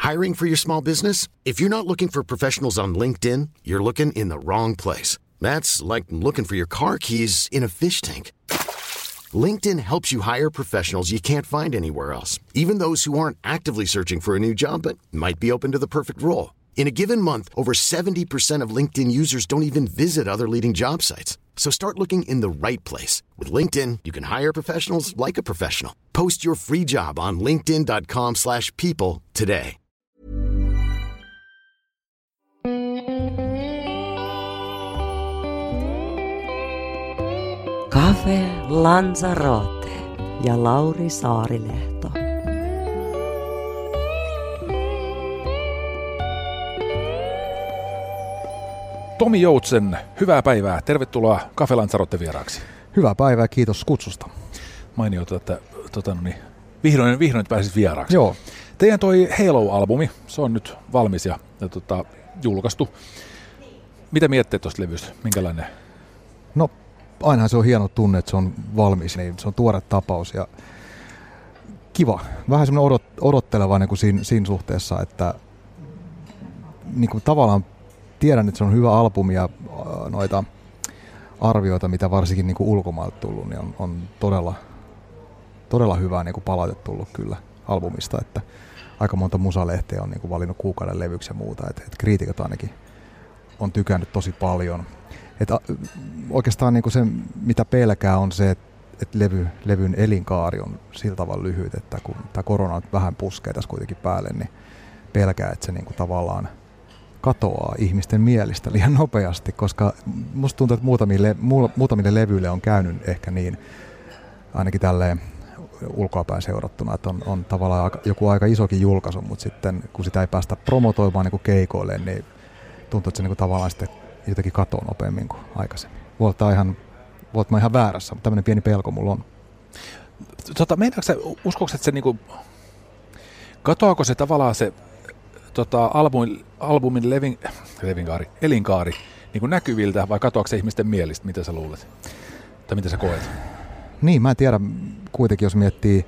Hiring for your small business? If you're not looking for professionals on LinkedIn, you're looking in the wrong place. That's like looking for your car keys in a fish tank. LinkedIn helps you hire professionals you can't find anywhere else, even those who aren't actively searching for a new job but might be open to the perfect role. In a given month, over 70% of LinkedIn users don't even visit other leading job sites. So start looking in the right place. With LinkedIn, you can hire professionals like a professional. Post your free job on linkedin.com/people today. Cafe Lanzarote ja Lauri Saarilehto. Tomi Joutsen, hyvää päivää. Tervetuloa Cafe Lanzarote vieraaksi. Hyvää päivää, kiitos kutsusta. Mainiota, että vihdoin pääsit vieraaksi. Joo. Teidän toi Halo-albumi, se on nyt valmis ja julkaistu. Mitä mietteet tuosta levystä? Minkälainen? No, ainahan se on hieno tunne, että se on valmis. Niin se on tuore tapaus ja kiva. Vähän semmoinen odotteleva niin kuin siinä suhteessa, että niin kuin tavallaan tiedän, että se on hyvä albumi ja noita arvioita, mitä varsinkin niin kuin ulkomailta tullut, niin on todella hyvää niin kuin palautetta tullut kyllä albumista, että aika monta musalehteä on niin kuin valinnut kuukauden levyksi ja muuta, että kriitikot ainakin on tykännyt tosi paljon. Että oikeastaan niin kuin se, mitä pelkää, on se, että levyn elinkaari on sillä tavalla lyhyt, että kun tämä korona vähän puskee tässä kuitenkin päälle, niin pelkää, että se niin kuin tavallaan katoaa ihmisten mielistä liian nopeasti, koska musta tuntuu, että muutamille levyille on käynyt ehkä niin, ainakin tälleen ulkoapäin seurattuna, että on tavallaan joku aika isokin julkaisu, mutta sitten kun sitä ei päästä promotoimaan niin kuin keikoille, niin tuntuu, että se niin kuin tavallaan sitten jotenkin katoaa nopeammin kuin aikaisemmin. Voit mä ihan väärässä, mutta tämmöinen pieni pelko mulla on. Uskoiko, että se niinku, katoako se tavallaan se albumin elinkaari niin kuin näkyviltä, vai katoako se ihmisten mielistä? Mitä sä luulet? Tai mitä sä koet? Niin, mä en tiedä. Kuitenkin jos miettii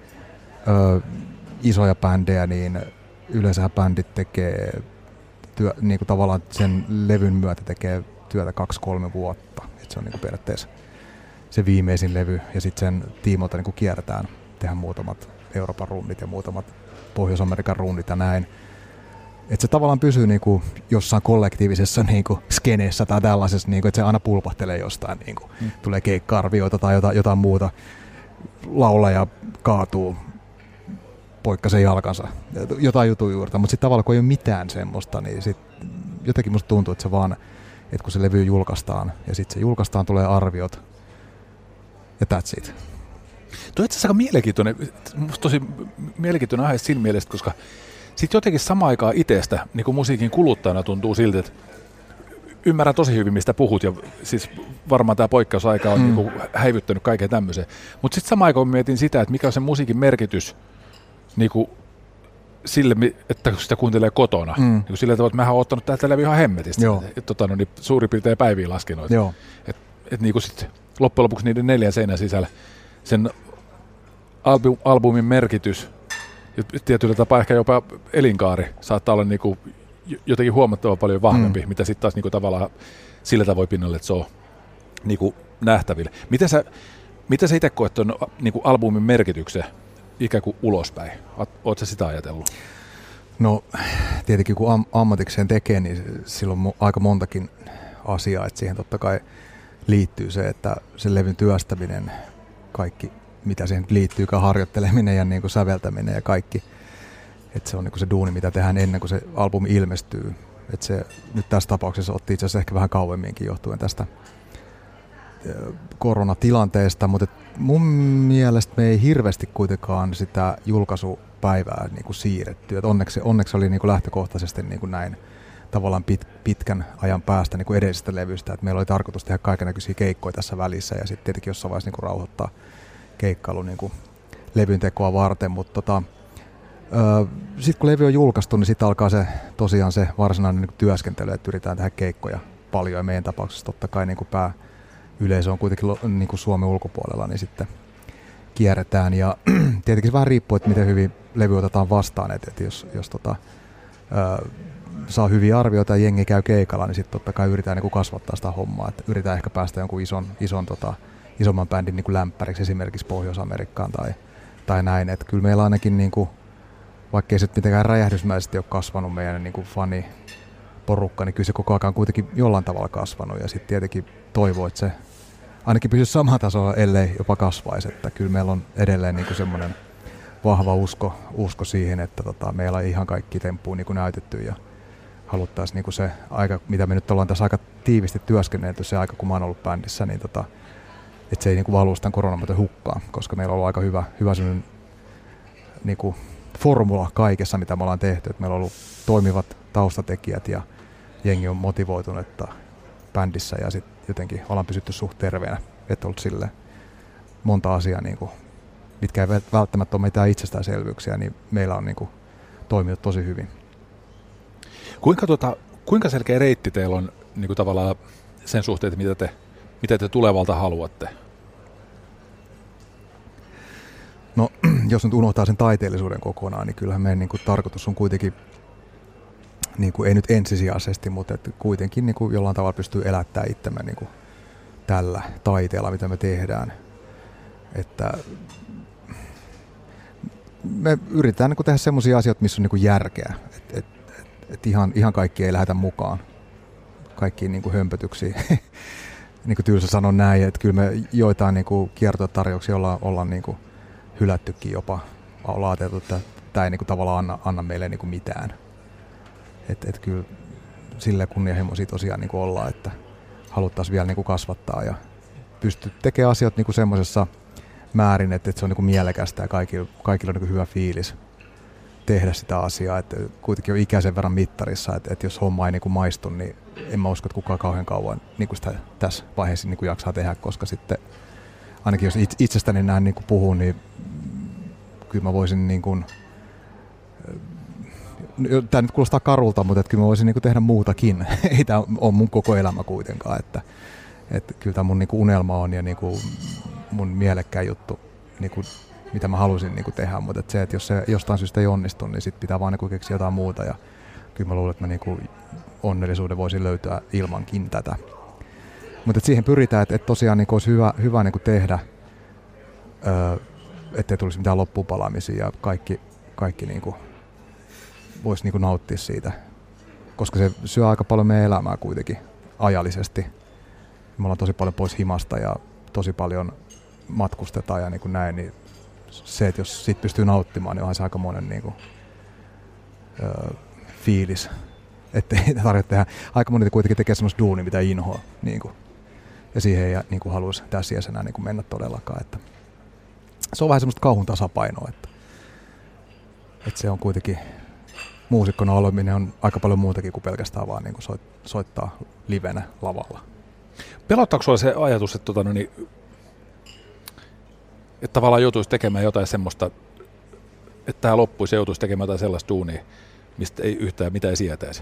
isoja bändejä, niin yleensähän bändit tekee niin kuin tavallaan sen levyn myötä tekee työtä 2-3 vuotta. Et se on niin kuin periaatteessa se viimeisin levy, ja sitten sen tiimolta niin kuin kierretään, tehdään muutamat Euroopan runnit ja muutamat Pohjois-Amerikan runnit ja näin. Että se tavallaan pysyy niinku jossain kollektiivisessa niinku skeneessä tai tällaisessa, niinku, että se aina pulpahtelee jostain. Niinku. Tulee keikka-arvioita tai jotain muuta. Laulaja kaatuu, poikkasen jalkansa, jotain jutun juurta. Mutta sitten tavallaan kun ei ole mitään semmoista, niin sit jotenkin musta tuntuu, että se vaan, että kun se levy julkaistaan ja sitten se julkaistaan, tulee arviot ja that's it. Tuo on itse asiassa aika mielenkiintoinen, tosi mielenkiintoinen aihe siinä mielessä, koska sitten jotenkin samaan aikaan itsestä niin kuin musiikin kuluttajana tuntuu siltä, että ymmärrän tosi hyvin, mistä puhut, ja siis varmaan tämä poikkeusaika on niin kuin häivyttänyt kaiken tämmöisen. Mutta sitten samaan aikaan mietin sitä, että mikä on sen musiikin merkitys niin kuin sille, että sitä kuuntelee kotona. Niin kuin sillä tavalla, että mähän oon ottanut täältä läpi ihan hemmetistä. Niin suurin piirtein päiviä laskenut. Että niin kuin sitten loppujen lopuksi niiden 4 seinän sisällä sen albumin merkitys, tietyllä tapaa ehkä jopa elinkaari saattaa olla niinku jotenkin huomattavan paljon vahvempi, mitä sitten taas niinku tavallaan sillä tavoin pinnalle, että se on niinku nähtävillä. Miten sä itse koet tuon niinku albumin merkityksen ikään kuin ulospäin? Ootko sä sitä ajatellut? No tietenkin kun ammatikseen tekee, niin silloin on aika montakin asiaa, että siihen totta kai liittyy se, että sen levyn työstäminen, kaikki mitä siihen liittyykään, harjoitteleminen ja niin kuin säveltäminen ja kaikki. Että se on niin kuin se duuni, mitä tehdään ennen kuin se albumi ilmestyy. Että se nyt tässä tapauksessa otti itse asiassa ehkä vähän kauemminkin johtuen tästä koronatilanteesta, mutta mun mielestä me ei hirveästi kuitenkaan sitä julkaisupäivää niin kuin siirretty. Et onneksi oli niin kuin lähtökohtaisesti niin kuin näin tavallaan pitkän ajan päästä niin kuin edellisestä levystä. Et meillä oli tarkoitus tehdä kaikennäköisiä keikkoja tässä välissä ja sitten tietenkin jossain vaiheessa niin kuin rauhoittaa keikkailu niin kuin levyn tekoa varten, mutta sitten kun levy on julkaistu, niin sitten alkaa se tosiaan se varsinainen niin kuin työskentely, että yritetään tehdä keikkoja paljon, ja meidän tapauksessa totta kai niin kuin pääyleisö on kuitenkin niin kuin Suomen ulkopuolella, niin sitten kierretään, ja tietenkin se vähän riippuu, että miten hyvin levy otetaan vastaan, että jos saa hyviä arvioita ja jengi käy keikalla, niin sitten totta kai yritetään niin kuin kasvattaa sitä hommaa. Että yritetään ehkä päästä jonkun isomman bändin niin kuin lämpäriksi esimerkiksi Pohjois-Amerikkaan tai näin. Että kyllä meillä ainakin, niin kuin, vaikka ei se mitenkään räjähdysmäisesti ole kasvanut meidän niin kuin faniporukka, niin kyllä se koko ajan on kuitenkin jollain tavalla kasvanut. Ja sitten tietenkin toivoo, että se ainakin pysyisi samalla tasolla, ellei jopa kasvaisi. Että kyllä meillä on edelleen niin kuin semmoinen vahva usko siihen, että meillä on ihan kaikki temppuun niin kuin näytetty ja haluttaisiin niin kuin se aika, mitä me nyt ollaan tässä aika tiivisti työskennelty, se aika kun mä oon ollut bändissä, niin että se ei niin kuin valu sitä koronan myötä hukkaan, koska meillä on ollut aika hyvä sellainen niin kuin formula kaikessa, mitä me ollaan tehty, että meillä on ollut toimivat taustatekijät ja jengi on motivoitunutta bändissä ja sitten jotenkin ollaan pysytty suht terveenä, että ollut silleen monta asiaa, niin kuin, mitkä ei välttämättä ole mitään itsestäänselvyyksiä, niin meillä on niin kuin toiminut tosi hyvin. Kuinka selkeä reitti teillä on niin kuin tavallaan sen suhteen, mitä te tulevalta haluatte? No, jos nyt unohtaa sen taiteellisuuden kokonaan, niin kyllähän meidän niin kuin tarkoitus on kuitenkin, niin kuin, ei nyt ensisijaisesti, mutta että kuitenkin niin kuin jollain tavalla pystyy elättämään itsemme niin kuin tällä taiteella, mitä me tehdään. Että me yritetään niin kuin tehdä semmoisia asioita, missä on niin kuin järkeä. Että ihan kaikki ei lähdetä mukaan kaikkiin niin kuin hömpötyksiin. Niin kuin tylsä sanon näin, että kyllä me joitain niin kuin kiertotarjouksia ollaan niin kuin hylättykin jopa. Ollaan ajateltu, että tämä ei niin kuin tavallaan anna meille niin kuin mitään. Että kyllä sille kunnianhimoisia tosiaan niin kuin ollaan, että haluttaisiin vielä niin kuin kasvattaa ja pystyä tekemään asioita niin kuin semmoisessa määrin, että se on niin kuin mielekästä ja kaikilla on niin kuin hyvä fiilis tehdä sitä asiaa, että kuitenkin on ikäisen verran mittarissa, että jos homma ei niin kuin maistu, niin en mä usko, että kukaan kauhean kauan niin kuin sitä tässä vaiheessa niin kuin jaksaa tehdä, koska sitten ainakin jos itsestäni näin niin kuin puhun, niin kyllä mä voisin niin kuin, tämä nyt kuulostaa karulta, mutta että kyllä mä voisin niin kuin tehdä muutakin. Ei tämä ole mun koko elämä kuitenkaan, että kyllä tämä mun niin kuin unelma on ja niin kuin mun mielekkäin juttu, niin kuin mitä mä halusin niin kuin tehdä, mutta että se, että jos se jostain syystä ei onnistu, niin sit pitää vaan niin kuin keksiä jotain muuta ja kyllä mä luulen, että mä niin kuin onnellisuuden voisin löytää ilmankin tätä. Mutta siihen pyritään, että tosiaan niin olisi hyvä niin kuin tehdä, ettei tulisi mitään loppupalaamisia ja kaikki niin kuin voisi niin kuin nauttia siitä, koska se syö aika paljon meidän elämää kuitenkin ajallisesti. Me ollaan tosi paljon pois himasta ja tosi paljon matkustetaan ja niin kuin näin, niin se, että jos siitä pystyy nauttimaan, niin onhan se aikamoinen niin kuin, fiilis. Että ei tarvitse tehdä. Aika moni kuitenkin tekee semmoista duunia, mitä inhoa. Niin kuin, ja siihen ei niin kuin haluaisi täsjäisenä niin kuin mennä todellakaan. Että se on vähän semmoista kauhun tasapainoa. Että se on kuitenkin, muusikkona oleminen on aika paljon muutakin kuin pelkästään vaan niin kuin soittaa livenä lavalla. Pelottaako sulla se ajatus, että että tavallaan joutuisi tekemään jotain semmoista, että tämä loppuisi ja joutuisi tekemään jotain sellaista duunia, mistä ei yhtään mitään sietäisi?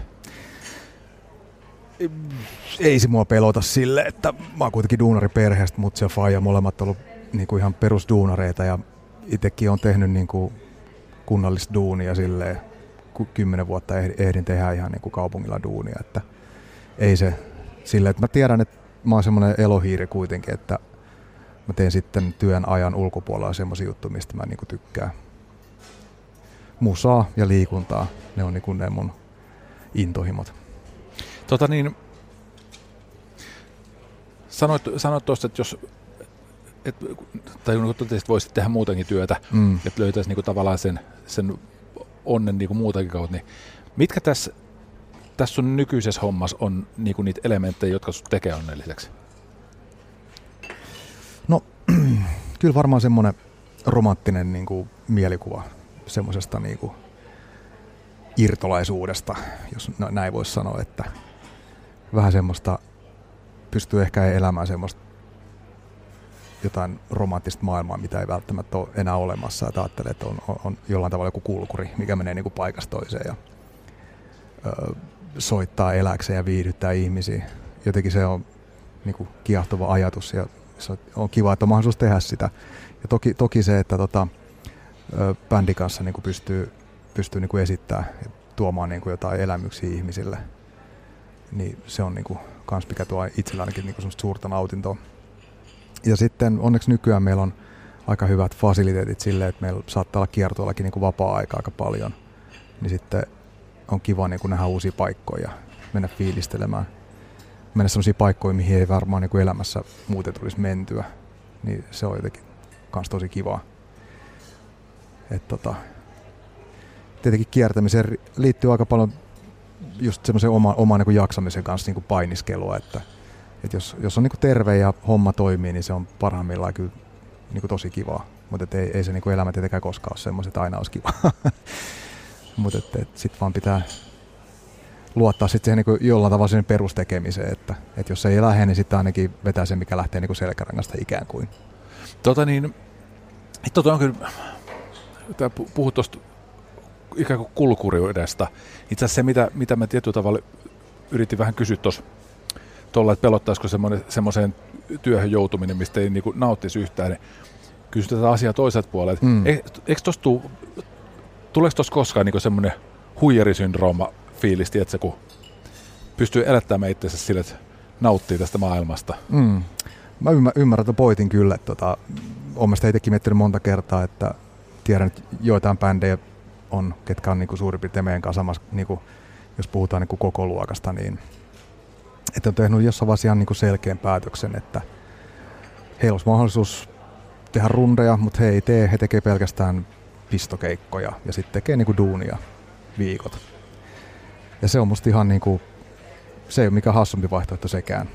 Ei se mua pelota sille, että mä oon kuitenkin duunariperheestä, mutsi ja faija molemmat on ollut niinku ihan perusduunareita ja itsekin on tehnyt niinku kunnallista duunia silleen, 10 vuotta ehdin tehdä ihan niinku kaupungilla duunia, että ei se silleen, että mä tiedän, että mä oon semmoinen elohiiri kuitenkin, että mä teen sitten työn ajan ulkopuolella semmoisia juttuja, mistä mä niinku tykkään. Musaa ja liikuntaa, ne on niinku ne mun intohimot. Sanoit tuosta, että jos tai kun totesit, voisit tehdä muutenkin työtä, että löytäisi niinku tavallaan sen onnen niinku muutakin kautta, niin mitkä tässä sun nykyisessä hommassa on niinku niitä elementtejä, jotka sut tekee onnelliseksi? No, kyllä varmaan semmoinen romanttinen niinku mielikuva semmoisesta niinku irtolaisuudesta, jos näin voisi sanoa, että vähän semmoista pystyy ehkä elämään semmoista jotain romanttista maailmaa, mitä ei välttämättä ole enää olemassa. Ja ajattelee, että on jollain tavalla joku kulkuri, mikä menee niinku paikasta toiseen ja soittaa eläkseen ja viihdyttää ihmisiä. Jotenkin se on niinku kiehtova ajatus ja se on kiva, että on mahdollisuus tehdä sitä. Ja toki se, että bändin kanssa niinku pystyy niinku esittämään tuomaan niin kuin jotain elämyksiä ihmisille. Niin se on niin kuin kans mikä tuo itsellä ainakin niin kuin semmoista suurta nautintoa. Ja sitten onneksi nykyään meillä on aika hyvät fasiliteetit silleen, että meillä saattaa olla kiertueellakin niin kuin vapaa-aikaa aika paljon. Niin sitten on kiva niin kuin nähdä uusia paikkoja, mennä fiilistelemään. Mennä sellaisiin paikkoihin, mihin ei varmaan niin kuin elämässä muuten tulisi mentyä. Niin se on jotenkin kans tosi kivaa. Tietenkin kiertämiseen liittyy aika paljon just semmoisen oman niin jaksamisen kanssa niin painiskelua, että jos on niin terve ja homma toimii, niin se on parhaimmillaan kyllä niin tosi kivaa. Mutta ei se niin elämä tietenkään koskaan ole semmoinen, että aina olisi kivaa. Mutta sitten vaan pitää luottaa sitten siihen niin jollain tavalla siihen perustekemiseen, että jos se ei lähde, niin sitten ainakin vetää se, mikä lähtee niin selkärangasta ikään kuin. On kyllä, puhut tuosta ikään kuin kulkuriudesta. Itse asiassa se, mitä mä tietyllä tavalla yritin vähän kysyä tuolla, että pelottaisiko semmoiseen työhön joutuminen, mistä ei niinku nauttisi yhtään, niin kysy tätä asiaa toiselta puolelta. Eikö tuleeko tuossa koskaan niinku semmoinen huijarisyndrooma fiilis, tiedätkö, kun pystyy elättämään itsensä sille, että nauttii tästä maailmasta? Mä ymmärrän tuon pointin kyllä. Olen sitä itsekin miettinyt monta kertaa, että tiedän, että joitain bändejä on, ketkä on niinku suurin piirtein meidän kanssa samassa, niinku, jos puhutaan niinku koko luokasta, niin että on tehnyt jossain vaiheessa ihan niinku selkeän päätöksen, että heillä olisi mahdollisuus tehdä rundeja, mutta he ei tee, he tekee pelkästään pistokeikkoja ja sitten tekee niinku duunia viikot. Ja se on musta ihan niinku, se ei ole mikään hassumpi vaihtoehto sekään.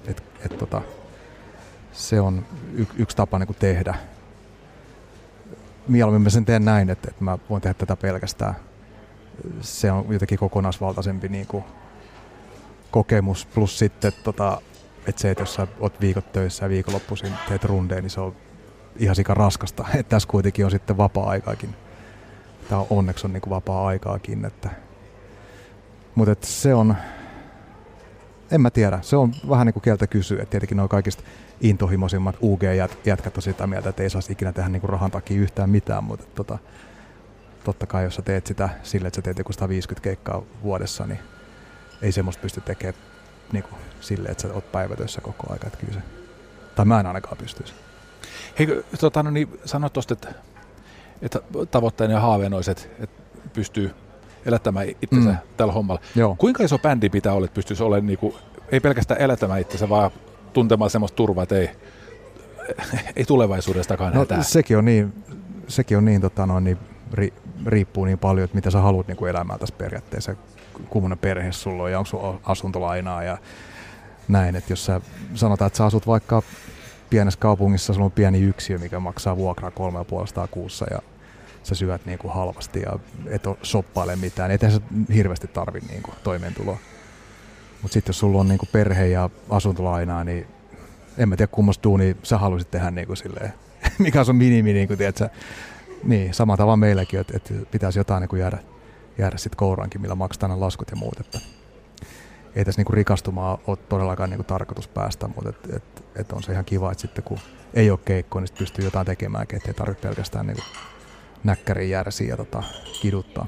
Se on yksi tapa niinku tehdä. Mieluummin mä sen teen näin, että mä voin tehdä tätä pelkästään. Se on jotenkin kokonaisvaltaisempi niinku kokemus. Plus sitten, että se, että jos sä oot viikot töissä ja viikonloppuisin teet rundeja, niin se on ihan sika raskasta. Että tässä kuitenkin on sitten vapaa-aikaakin. Tää onneksi on niinku vapaa-aikaakin. Mutta se on, en mä tiedä, se on vähän niin kuin kieltä kysyä. Et tietenkin nuo kaikista intohimoisimmat UG-jätkät on sitä mieltä, että ei saisi ikinä tehdä niin kuin rahan takia yhtään mitään, mutta totta kai jos sä teet sitä sille, että sä teet joku 150 keikkaa vuodessa, niin ei semmoista pysty tekemään niin kuin sille, että sä oot päivätöissä koko aika. Että kyllä se, tai mä en ainakaan pystyisi. Hei, sanoit tuosta, että tavoitteena ja haaveena olisi, että pystyy elättämään itsensä tällä hommalla. Joo. Kuinka iso bändi pitää olla, että pystyisi olemaan niinku, ei pelkästään elättämään itsensä, vaan tuntemaan semmoista turvaa, että ei tulevaisuudestakaan hätää? Sekin on niin, riippuu niin paljon, että mitä sä haluat niin kuin elämään tässä periaatteessa. Kummonen perhe sulla on ja onko sulla asuntolainaa ja näin. Että jos sä sanotaan, että sä asut vaikka pienessä kaupungissa, sulla on pieni yksiö, mikä maksaa vuokraa 350 kuussa ja sä syöt niin kuin halvasti ja et ole shoppaile mitään. Eihän se hirveästi tarvitse niin kuin toimeentuloa. Mutta sitten jos sulla on niin kuin perhe ja asuntolainaa, niin en mä tiedä kummasta duunia sä haluaisit tehdä niin kuin silleen. Mikä on sun minimi, niin kuin tiedät sä. Niin, sama tavalla meilläkin, että pitäisi jotain niin kuin jäädä sitten kouraankin, millä maksetaan ne laskut ja muut. Että ei tässä niin kuin rikastumaan ole todellakaan niin kuin tarkoitus päästä, mutta on se ihan kiva, että sitten kun ei ole keikkoa, niin pystyy jotain tekemään, ettei tarvitse pelkästään niin kuin näkkäriin järsiä ja kiduttaa.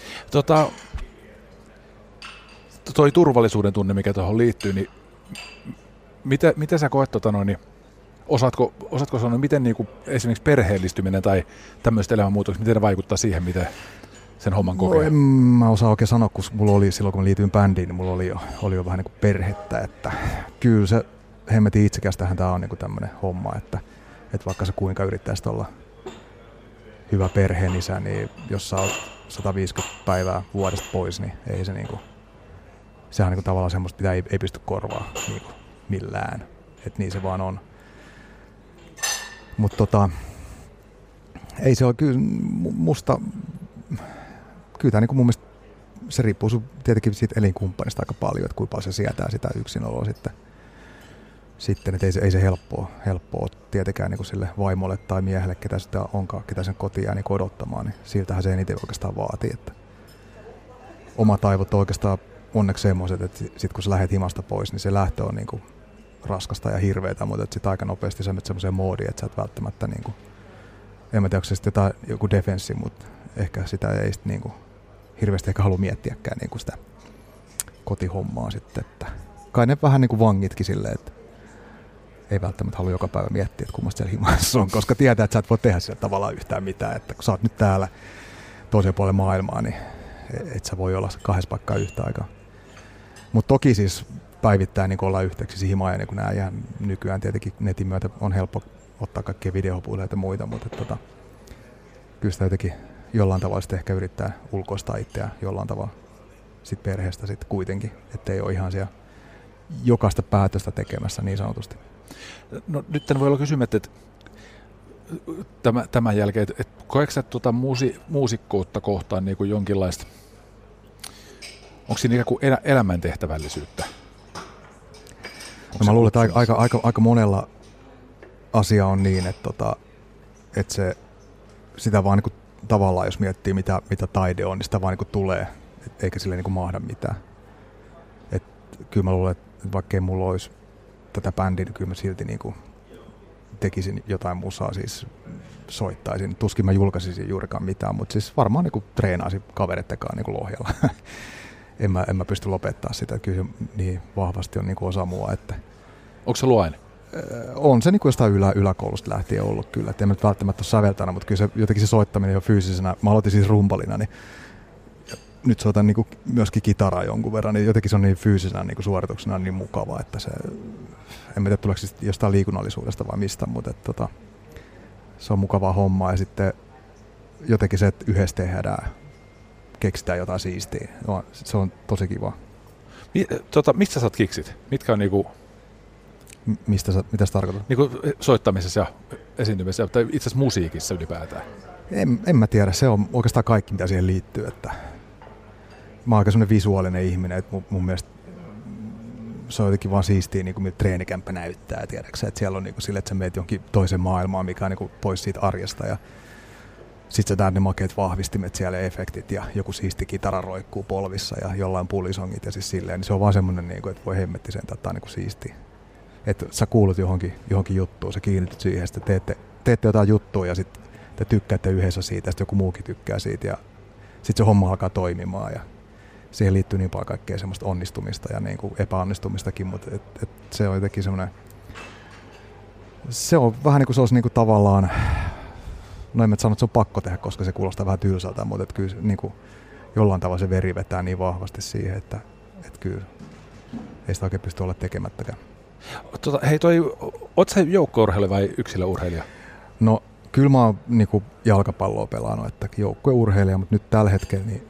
Toi turvallisuuden tunne, mikä tuohon liittyy, niin miten sä koet, niin osaatko sanoa, miten niinku esimerkiksi perheellistyminen tai tämmöiset elämänmuutokset, miten ne vaikuttaa siihen, miten sen homman kokee? En mä osaa oikein sanoa, kun mulla oli silloin, kun mä liityin bändiin, niin mulla oli jo vähän niin kuin perhettä, että kyllä se hemmetin itsekästähän tää on niin kuin tämmönen homma, että vaikka sä kuinka yrittäisit olla hyvä perheenisä, niin jos sä oot 150 päivää vuodesta pois, niin ei se niinku, sehän on niinku tavallaan semmoista, mitä ei pysty korvaa niinku millään. Et niin se vaan on. Mutta ei se ole kyllä musta, kyllä tää niinku mun mielestä se riippuu tietenkin siitä elinkumppanista aika paljon, että kuinka paljon se sietää sitä yksinoloa sitten, että ei se helppoa ole tietenkään niin kuin sille vaimolle tai miehelle, ketä sitä onkaan, ketä sen kotiin jää niin odottamaan, niin siltähän se eniten oikeastaan vaatii. Että omat aivot on oikeastaan onneksi semmoiset, että sit kun sä lähdet himasta pois, niin se lähtö on niin kuin raskasta ja hirveetä, mutta sitten aika nopeasti sä menet semmoiseen moodiin, että sä et välttämättä, niin kuin, en mä tiedä, onko se sitten joku defenssi, mutta ehkä sitä ei sitten niin kuin hirveästi ehkä halua miettiäkään niin kuin sitä kotihommaa sitten. Että kai ne vähän niin kuin vangitkin silleen, että ei välttämättä halua joka päivä miettiä, että kummasta siellä himassa on, koska tietää, että sä et voi tehdä sillä tavallaan yhtään mitään. Että kun sä oot nyt täällä toisella puolella maailmaa, niin et sä voi olla 2 paikkaa yhtä aikaa. Mutta toki siis päivittäin niin ollaan yhteyksissä himaan ja niin nämä ihan nykyään tietenkin netin myötä on helppo ottaa kaikkia videopuheluita ja muita, mutta kyllä sitä jotenkin jollain tavalla sitten ehkä yrittää ulkoistaa itseään jollain tavalla sit perheestä sitten kuitenkin, ettei ole ihan siellä jokaista päätöstä tekemässä niin sanotusti. No nyt voi olla kysymys, että tämän jälkeen, että koetko sä muusikkoutta kohtaan niin kuin jonkinlaista, onko siinä ikään kuin elämäntehtävällisyyttä? No mä luulen, että aika monella asia on niin, että se, sitä vaan niin kuin, tavallaan, jos miettii mitä taide on, niin sitä vaan niin kuin tulee, eikä sille niin kuin mahda mitään. Et kyllä mä luulen, että vaikka ei mulla olisi tätä bändiä, niin kyllä mä silti niin kuin tekisin jotain musaa, siis soittaisin. Tuskin mä julkaisisin juurikaan mitään, mutta siis varmaan niin kuin treenaisin kaverittekaan niin kuin Lohjalla. En mä pysty lopettaa sitä, että kyllä se niin vahvasti on niin kuin osa mua. Että onko se luainen? On se niin kuin jostain yläkoulusta lähtien ollut kyllä. Et en mä nyt välttämättä ole säveltänyt, mutta kyllä se, jotenkin se soittaminen jo fyysisenä. Mä aloitin siis rumpalina, niin nyt soitan niin kuin myöskin kitaraa jonkun verran, niin jotenkin se on niin fyysisenä niin kuin suorituksena niin mukava, että se, en tiedä tuleeko siis jostain liikunnallisuudesta vai mistä, mutta että, se on mukavaa hommaa ja sitten jotenkin se, että yhdessä tehdään, keksitään jotain siistiä, no, se on tosi kiva. Mistä saat kiksit? Mitkä on niinku... Mitä se tarkoittaa? Niinku soittamisessa ja esiintymisessä, tai itse asiassa musiikissa ylipäätään. En mä tiedä, se on oikeastaan kaikki, mitä siihen liittyy. Että mä oon aika semmoinen visuaalinen ihminen, että mun mielestä se on jotenkin vaan siistiä, niin kuin miltä treenikämppä näyttää, tiedäksä. Että siellä on niin kuin sille, että sä meet jonkin toisen maailmaan, mikä on niin kuin pois siitä arjesta. Ja sit sä näet ne makeat vahvistimet siellä, efektit ja joku siisti kitara roikkuu polvissa ja jollain pulisongit ja siis silleen. Niin se on vaan semmoinen, niin kuin, että voi hemmetti sen, että on niin kuin siistiä. Että sä kuulut johonkin juttuun, sä kiinnityt siihen, sitten teette jotain juttua ja sitten te tykkäätte yhdessä siitä, ja sitten joku muukin tykkää siitä ja sitten se homma alkaa toimimaan ja siihen liittyy niin paljon kaikkea semmoista onnistumista ja niin kuin epäonnistumistakin, mutta se on jotenkin semmoinen, se on vähän niin kuin se olisi niin kuin tavallaan, no en mä sano, että se on pakko tehdä, koska se kuulostaa vähän tylsältä, mutta kyllä niin kuin jollain tavalla se veri vetää niin vahvasti siihen, että kyllä ei sitä oikein pysty olla tekemättäkään. Hei oot sä joukkueurheilija vai yksilöurheilija? No kyllä mä oon niinku jalkapalloa pelannut, että joukkueurheilija, mutta nyt tällä hetkellä niin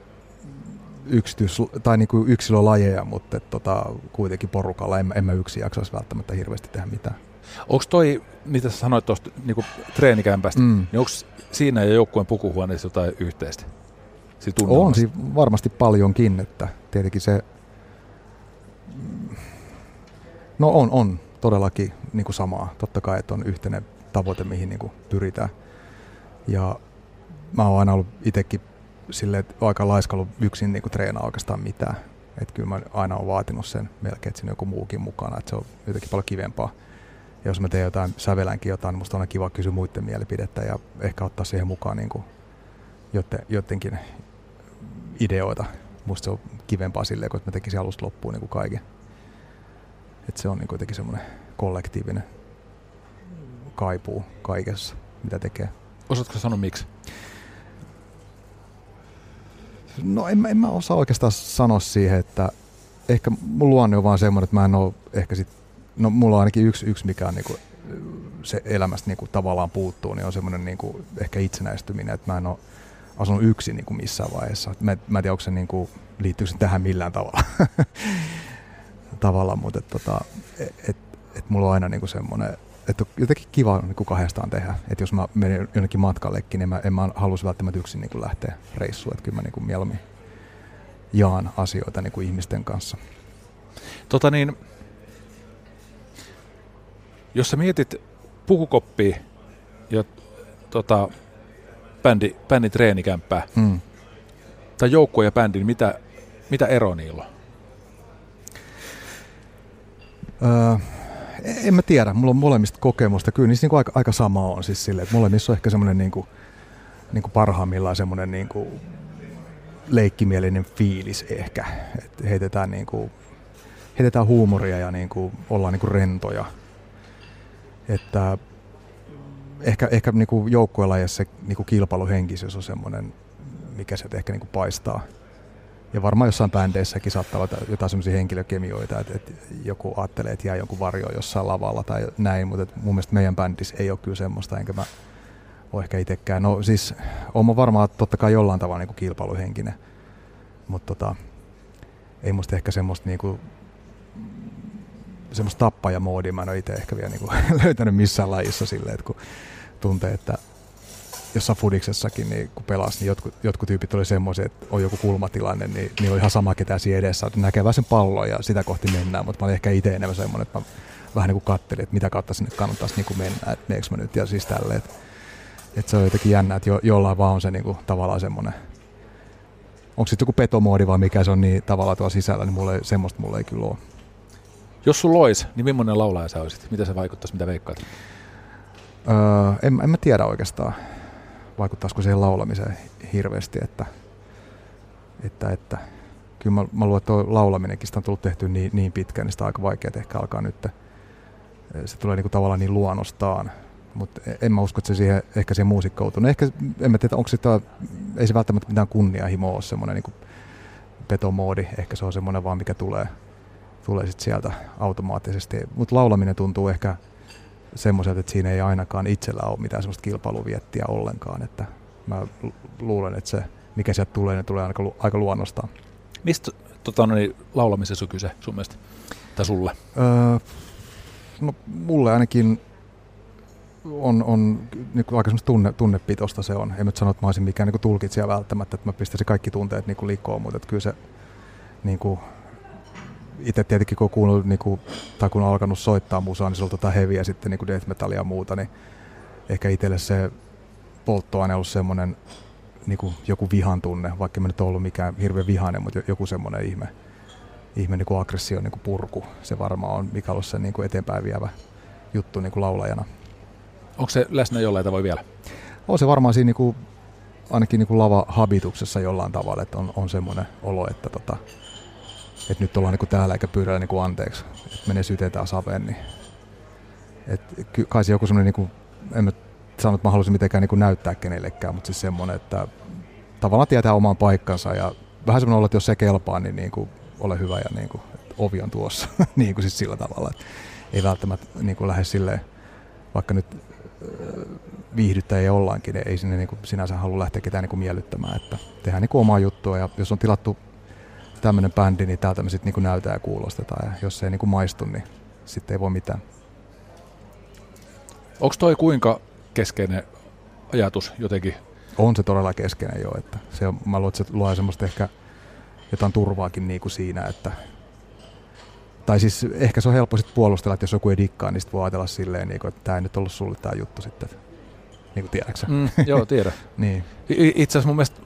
niinku yksilölajeja, mutta kuitenkin porukalla en mä yksin jaksaisi välttämättä hirveästi tehdä mitään. Onko toi, mitä sä sanoit tuosta niinku treenikämpästä, niin onko siinä ja joukkueen pukuhuoneessa jotain yhteistä? On siinä varmasti paljonkin, että tietenkin se, no on todellakin niinku samaa, totta kai, että on yhteinen tavoite, mihin niinku pyritään. Ja mä oon aina ollut itsekin silleen, että aika laiska yksin niinku treenaa oikeastaan mitään. Että kyllä mä aina oon vaatinut sen melkein, että siinä on joku muukin mukana, että se on jotenkin paljon kivempaa. Ja jos mä teen jotain, sävelänkin jotain, niin musta on aina kiva kysyä muiden mielipidettä ja ehkä ottaa siihen mukaan niinku jotenkin ideoita. Musta se on kivempaa silleen, kun mä tekisin alusta loppuun niinku kaiken. Että se on niinku jotenkin semmoinen kollektiivinen kaipuu kaikessa, mitä tekee. Osaatko sanoa miksi? No en mä osaa oikeastaan sanoa siihen, että ehkä mun luonne on vaan semmoinen, että mä en oo ehkä sit, no mulla on ainakin yksi mikä on niinku se elämästä niinku tavallaan puuttuu, niin on semmoinen niinku ehkä itsenäistyminen, että mä en oo asunut yksin niinku missään vaiheessa. Mä en tiedä, onko se niinku, liittyykö se tähän millään tavalla, mutta et mulla on aina niinku semmoinen, että on jotenkin kiva niinku kahdestaan tehdä. Että jos mä menen jonnekin matkallekin, niin en mä haluaisi välttämättä yksin niinku lähteä reissuun. Että kyllä mä niinku mieluummin jaan asioita niinku ihmisten kanssa. Jos sä mietit pukukoppia ja bändin treenikämppää tai joukkue ja bändin, mitä ero niillä on? En mä tiedä, mulla on molemmista kokemusta. Kyllä niissä niinku aika sama on siis silleen, että molemmissa on ehkä semmoinen niinku parhaimmillaan semmoinen niinku leikkimielinen fiilis ehkä. Et heitetään huumoria ja niinku ollaan niinku rentoja. Että ehkä niinku joukkuelajissa se niinku kilpailuhenkisyys on semmoinen, mikä se ehkä niinku paistaa. Ja varmaan jossain bändeissäkin saattaa olla jotain semmoisia henkilökemioita, että joku ajattelee, että jää jonkun varjoon jossain lavalla tai näin, mutta mun mielestä meidän bändissä ei ole kyllä semmoista, enkä mä ole ehkä itsekään. No siis olen varmaan totta kai jollain tavalla niinku kilpailuhenkinen, mutta ei musta ehkä semmoista niinku semmoista tappajamoodia mä en ole itse ehkä vielä niinku löytänyt missään lajissa silleen, että kun tuntee, että jossain fudiksessakin niin kun pelasi, niin jotkut tyypit oli semmoisia, että on joku kulmatilanne, niin niillä on ihan sama ketään siinä edessä, että näkee vähän sen pallon ja sitä kohti mennään, mutta mä olin ehkä itse enemmän semmoinen, että mä vähän niin kuin kattelin, että mitä kautta sinne kannattaisi niin kuin mennä, että meneekö mä nyt ja siis tälleen, että se on jotenkin jännä, että jollain vaan on se niin kuin tavallaan semmoinen, onko sitten joku petomoodi vai mikä se on niin tavallaan tuolla sisällä, niin semmoista mulla ei kyllä ole. Jos sun lois, niin millainen laulaja sä olisit? Mitä se vaikuttaisi, mitä veikkaat? En mä tiedä oikeastaan, vaikuttaisiko siihen laulamiseen hirveästi, että kyllä mä luulen, että tuo laulaminenkin sitä on tullut tehtyä niin pitkään, niin sitä on aika vaikea ehkä alkaa nyt. Se tulee niinku tavallaan niin luonnostaan, mutta en mä usko, että se ehkä siihen muusikkoutuu. No ehkä, en mä tiedä, onko sitä, ei se välttämättä mitään kunnianhimoa ole semmoinen niinku petomoodi, ehkä se on semmoinen vaan, mikä tulee sit sieltä automaattisesti. Mutta laulaminen tuntuu ehkä semmoiselta, että siinä ei ainakaan itsellä ole mitään semmoista kilpailuviettiä ollenkaan. Että mä luulen, että se, mikä sieltä tulee, ne tulee aika luonnostaan. Mistä laulamisessa on kyse sun mielestä? Tai sulle? No mulle ainakin on niin aika semmoista tunnepitosta se on. En nyt sano, että mä olisin mikään niin tulkitsija välttämättä, että mä pistäisin kaikki tunteet niin likoon, mutta kyllä se niin itse tietenkin kun on kuunnellut, tai kun on alkanut soittaa musaa, niin se on heavyä sitten niin death metalia ja muuta, niin ehkä itselle se polttoaine on ollut semmoinen niin joku vihan tunne, vaikka en nyt ollut mikään hirveän vihainen, mutta joku semmoinen ihme niin kuin aggressio niin kuin purku. Se varmaan on, mikä on ollut se niin kuin eteenpäin vievä juttu niin kuin laulajana. Onko se läsnä jollain tavoin vielä? On se varmaan siinä niin kuin, ainakin niin kuin lava-habituksessa jollain tavalla, että on semmoinen olo, että nyt ollaan niin täällä eikä pyydellä niin anteeksi, että menee sytetään saveen. Niin. Kai se joku semmoinen, niin en mä sano, että mä haluaisin mitenkään niin näyttää kenellekään, mutta siis semmoinen, että tavallaan tietää oman paikkansa ja vähän semmoinen olo, että jos se kelpaa, niin kuin ole hyvä ja niin kuin, ovi on tuossa. niin kuin siis sillä tavalla, että ei välttämättä niin kuin lähde silleen, vaikka nyt viihdyttäjiä ollaankin, niin ei sinne niin kuin sinänsä halua lähteä ketään niin kuin miellyttämään, että tehdään niin kuin omaa juttua ja jos on tilattu tämmöinen bändi, niin täältä me sitten niin näytään ja kuulostetaan ja jos se ei niin kuin maistu, niin sitten ei voi mitään. Onko toi kuinka keskeinen ajatus jotenkin? On se todella keskeinen jo, että se on, mä luulen, että se luo semmoista ehkä jotain turvaakin niin kuin siinä, että tai siis ehkä se on helppo sitten puolustella, että jos joku ei dikkaa, niin sitten voi ajatella silleen, niin kuin, että tämä ei nyt ollut sulle tämä juttu sitten, niin kuin tiedäksä? Joo, tiedän. niin. Itse asiassa mun mielestä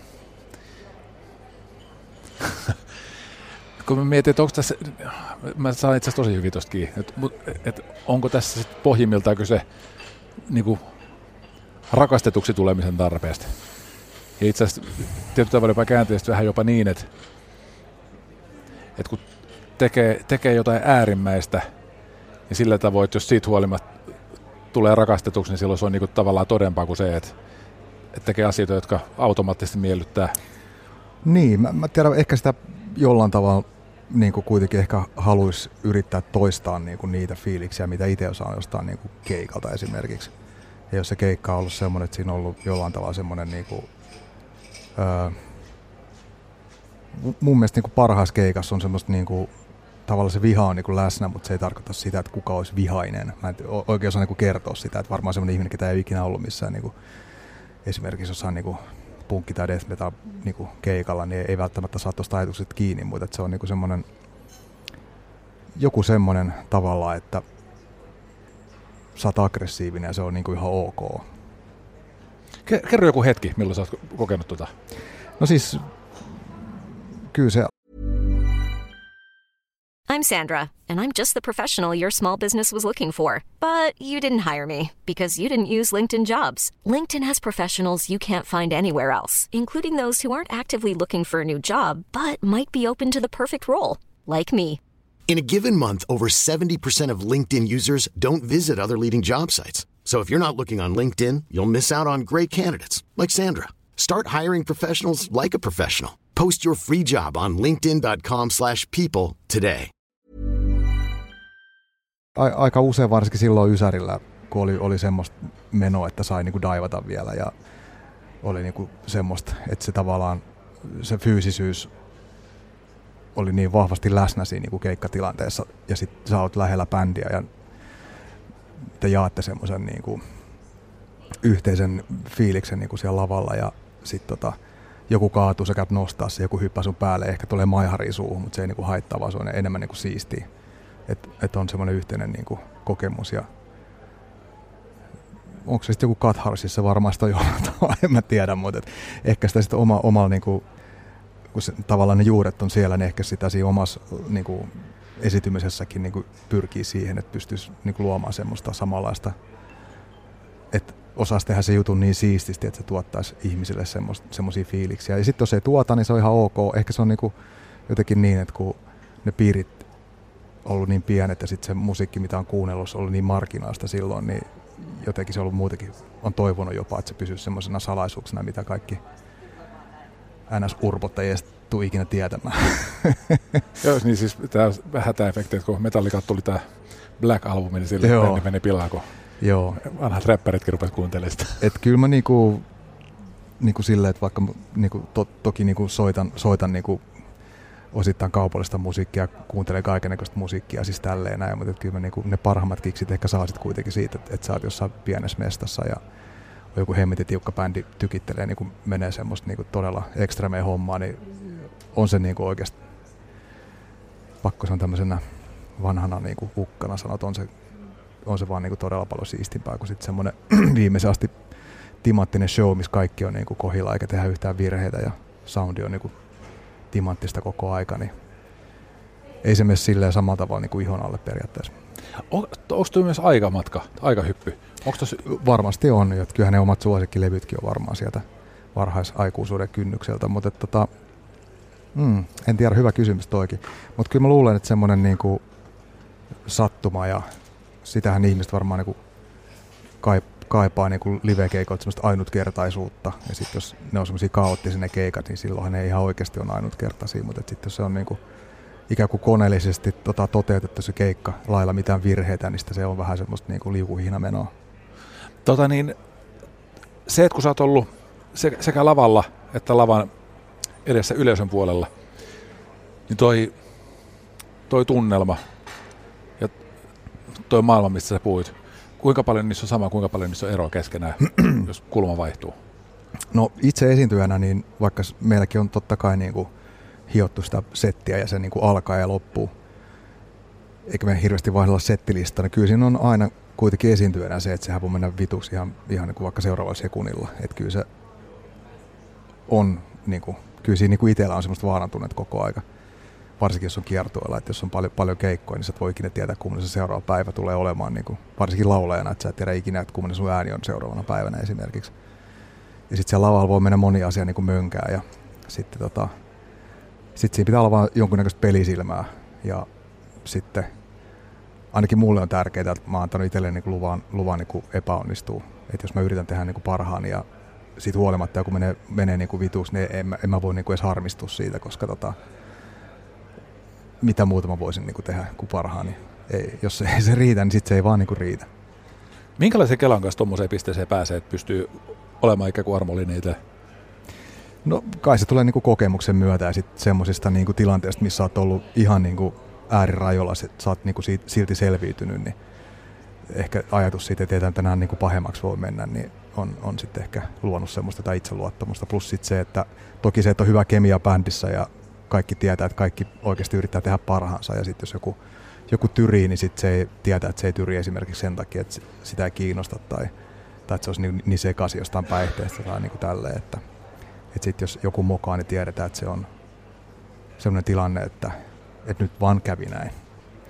kun mä mietin, että onko tässä, mä saan itse asiassa tosi hyvin tosta kiinni, että onko tässä sitten pohjimmiltaan kyse niinku rakastetuksi tulemisen tarpeesta. Ja itse asiassa tietyllä tavalla jopa käänteisesti vähän jopa niin, että kun tekee jotain äärimmäistä, niin sillä tavoin, että jos siitä huolimatta tulee rakastetuksi, niin silloin se on niinku tavallaan todempaa kuin se, että tekee asioita, jotka automaattisesti miellyttää. Niin, mä tiedän ehkä sitä jollain tavalla niin kuin kuitenkin ehkä haluaisi yrittää toistaa niin kuin niitä fiiliksiä, mitä itse osaa jostain niin kuin keikalta esimerkiksi. Ja jos se keikka on ollut semmoinen, että siinä on ollut jollain tavalla semmoinen niin kuin, mun mielestä niin kuin parhaassa keikassa on semmoista niin kuin, tavallaan se viha on niin kuin läsnä, mutta se ei tarkoita sitä, että kuka olisi vihainen. Mä en oikein osaa niin kuin kertoa sitä, että varmaan semmoinen ihminen, ketä ei ikinä ollut missään niin kuin, esimerkiksi jossain niin kuin punkki tai death metal niinku keikalla, niin ei välttämättä saa tuosta ajatukset kiinni, mutta se on niinku semmoinen joku semmoinen tavallaan, että sä oot aggressiivinen ja se on niinku ihan ok. Kerro joku hetki, milloin sä oot kokenut tota. No siis, kyllä se. I'm Sandra, and I'm just the professional your small business was looking for. But you didn't hire me because you didn't use LinkedIn Jobs. LinkedIn has professionals you can't find anywhere else, including those who aren't actively looking for a new job, but might be open to the perfect role, like me. In a given month, over 70% of LinkedIn users don't visit other leading job sites. So if you're not looking on LinkedIn, you'll miss out on great candidates like Sandra. Start hiring professionals like a professional. Post your free job on linkedin.com/people today. Aika usein varsinkin silloin Ysärillä, kun oli semmoista menoa, että sai niinku daivata vielä ja oli niinku semmoista, että se tavallaan se fyysisyys oli niin vahvasti läsnä siinä niinku keikkatilanteessa ja sit sä oot lähellä bändiä ja te jaatte semmoisen niinku yhteisen fiiliksen niinku siellä lavalla ja sit joku kaatuu, sä käyt nostaa se, joku hyppää sun päälle, ehkä tulee maihariin suuhun, mutta se ei niinku haittaa, vaan se on enemmän niinku siistiä. Että on semmoinen yhteinen niinku kokemus ja onko se sitten joku Katharsissa varmaan sitä jollain tavalla, en mä tiedä, mutta ehkä sitä sitten omalla niinku, kun se, tavallaan ne juuret on siellä, niin ehkä sitä siinä omassa niinku esitymisessäkin niinku pyrkii siihen, että pystyisi niinku luomaan semmoista samanlaista, että osaisi tehdä se jutun niin siististi, että se tuottaisi ihmisille semmoisia fiiliksiä. Ja sitten jos ei tuota, niin se on ihan ok. Ehkä se on niinku jotenkin niin, että kun ne piirit on ollut niin pienet ja sitten se musiikki, mitä on kuunnellut, on ollut niin marginaalista silloin, niin jotenkin se on ollut muutenkin, on toivonut jopa, että se pysyisi semmoisena salaisuuksena, mitä kaikki NS-urpot ei edes tule ikinä tietämään. Joo, niin siis tämä hätäefekti, että kun Metallicat tuli tämä Black-albumi, niin sille meni pillaan, kun vanhat räppäritkin rupesivat kuuntelemaan sitä. Että kyllä mä niinku silleen, että vaikka toki niinku soitan niinku osittain kaupallista musiikkia, kuuntelen kaikennäköistä musiikkia, siis tälleen näin, mutta kyllä mä niinku, ne parhaimmat kiksit ehkä saa sit kuitenkin siitä, että sä oot jossain pienessä mestassa ja joku hemmetin tiukka bändi tykittelee, niinku menee semmoista niinku todella ekstremeen hommaa, niin on se niinku oikeasti, pakko sanoa tämmöisenä vanhana niinku ukkana sanot, on se vaan niinku todella paljon siistimpää kuin sitten semmoinen viimeisen asti timanttinen show, missä kaikki on niinku kohilla eikä tehdä yhtään virheitä ja soundi on niinku timanttista koko aika, niin ei se mene silleen samalla tavalla niinku ihon alle periaatteessa. Onko tuo myös aikamatka, aikahyppy? Varmasti on, että kyllähän ne omat suosikkilevytkin on varmaan sieltä varhaisaikuisuuden kynnykseltä, mutta en tiedä, hyvä kysymys toikin. Mutta kyllä mä luulen, että semmoinen niinku sattuma ja sitähän ihmiset varmaan niinku kaipaa niinku live-keikoilta semmoista ainutkertaisuutta. Ja sitten jos ne on semmoisia kaoottisia ne keikat, niin silloinhan ne ihan oikeasti on ainutkertaisia. Mutta sitten jos se on niinku ikään kuin koneellisesti toteutettu se keikka lailla mitään virheitä, niin se on vähän semmoista niinku liukuhihnamenoa. Se, että kun sä oot ollut sekä lavalla että lavan edessä yleisön puolella, niin toi tunnelma ja toi maailma, mistä sä puhuit, kuinka paljon niissä on sama, kuinka paljon niissä on eroa keskenään, jos kulma vaihtuu? No itse esiintyjänä, niin vaikka meilläkin on totta kai niinku hiottu sitä settiä ja se niinku alkaa ja loppuu, eikä me hirveästi vaihdella settilista, niin kyllä siinä on aina kuitenkin esiintyjänä se, että sehän voi mennä vituksi ihan niin kuin vaikka seuraavalla sekunnilla. Että kyllä se on, kyllä siinä itsellä on semmoista vaarantunut koko aika. Varsinkin jos on kiertueella, että jos on paljon keikkoja, niin sä et voi ikinä tietää, kummallinen se seuraava päivä tulee olemaan. Varsinkin laulajana, että sä et tiedä ikinä, että kummallinen sun ääni on seuraavana päivänä esimerkiksi. Ja sitten siellä lavalla voi mennä moni asia mönkään ja sitten siinä pitää olla vaan jonkunnäköistä pelisilmää ja sitten ainakin mulle on tärkeää, että mä oon antanut itselleni luvan epäonnistua. Että jos mä yritän tehdä parhaani ja siitä huolimatta joku menee vituksi, niin en mä voi edes harmistua siitä, koska mitä muuta mä voisin tehdä kuin parhaani. Jos ei se riitä, niin sit se ei vaan riitä. Minkälaisen kelan kanssa tuommoiseen pisteeseen pääsee, että pystyy olemaan ikään kuin armollinen itse? No kai se tulee kokemuksen myötä ja sitten semmoisista tilanteista, missä oot ollut ihan äärirajoilla, että sä oot silti selviytynyt, niin ehkä ajatus siitä, että ei tänään pahemmaksi voi mennä, niin on sitten ehkä luonut semmoista itseluottamusta. Plus sitten se, että toki se, että on hyvä kemia bändissä ja kaikki tietää, että kaikki oikeasti yrittää tehdä parhaansa ja sitten jos joku tyrii, niin sitten se ei tietää, että se ei tyri esimerkiksi sen takia, että sitä ei kiinnosta tai että se olisi niin sekaisin jostain päihteestä tai tälleen, että sitten jos joku mokaa, niin tiedetään, että se on sellainen tilanne, että nyt vaan kävi näin.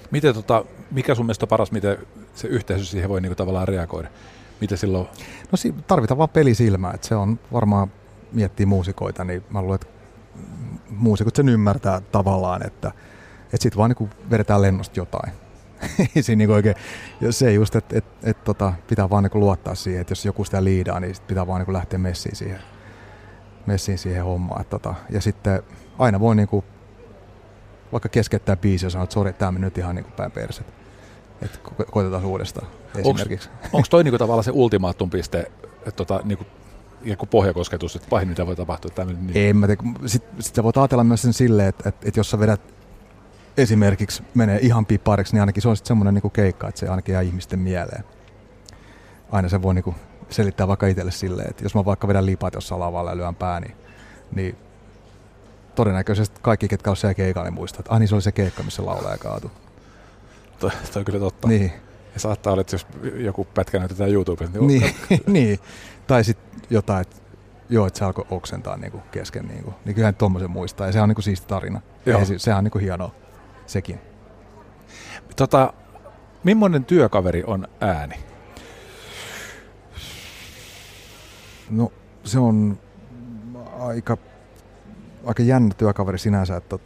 Miten, mikä sun mielestä on paras, miten se yhteisö siihen voi niinku tavallaan reagoida? Miten silloin? No tarvitaan vaan pelisilmää, että se on varmaan, miettii muusikoita, niin mä luulen, että muusikot sen ymmärtää tavallaan, että sit vaan niinku vedetään lennosta jotain. Siinä niinku oikein, se just, että pitää vaan niinku luottaa siihen, että jos joku sitä liidaa, niin sit pitää vaan niinku lähteä messiin siihen hommaan. Ja sitten aina voi niinku, vaikka keskeyttää biisiä ja sanoa, että sori, tämä meni nyt ihan niinku päin perset. Että koitetaan uudestaan esimerkiksi. Onko toi niinku tavallaan se ultimaattun piste, että niinku joku pohjakosketus, että pahin mitä voi tapahtua? En mä tiedä. Sitten voit ajatella myös sen silleen, että jos sä vedät esimerkiksi menee ihan pipariksi, niin ainakin se on sitten semmoinen niinku keikka, että se ainakin jää ihmisten mieleen. Aina se voi niinku selittää vaikka itselle silleen, että jos mä vaikka vedän lipat jossain lavalla ja lyön pää, niin todennäköisesti kaikki, ketkä on siellä keikalla, niin muistaa, että niin se oli se keikka, missä laulaja kaatui. Toi on kyllä totta. Niin. Ja saattaa olla, että jos joku pätkä näytetään YouTubessa, niin. Tai sitten jotain, että se alkoi oksentaa niinku kesken. Niin kyllähän tommosen muistaa, ja se on niinku siisti tarina. Sehän on niinku hienoa sekin. Millainen työkaveri on ääni? No se on aika jännä työkaveri sinänsä, että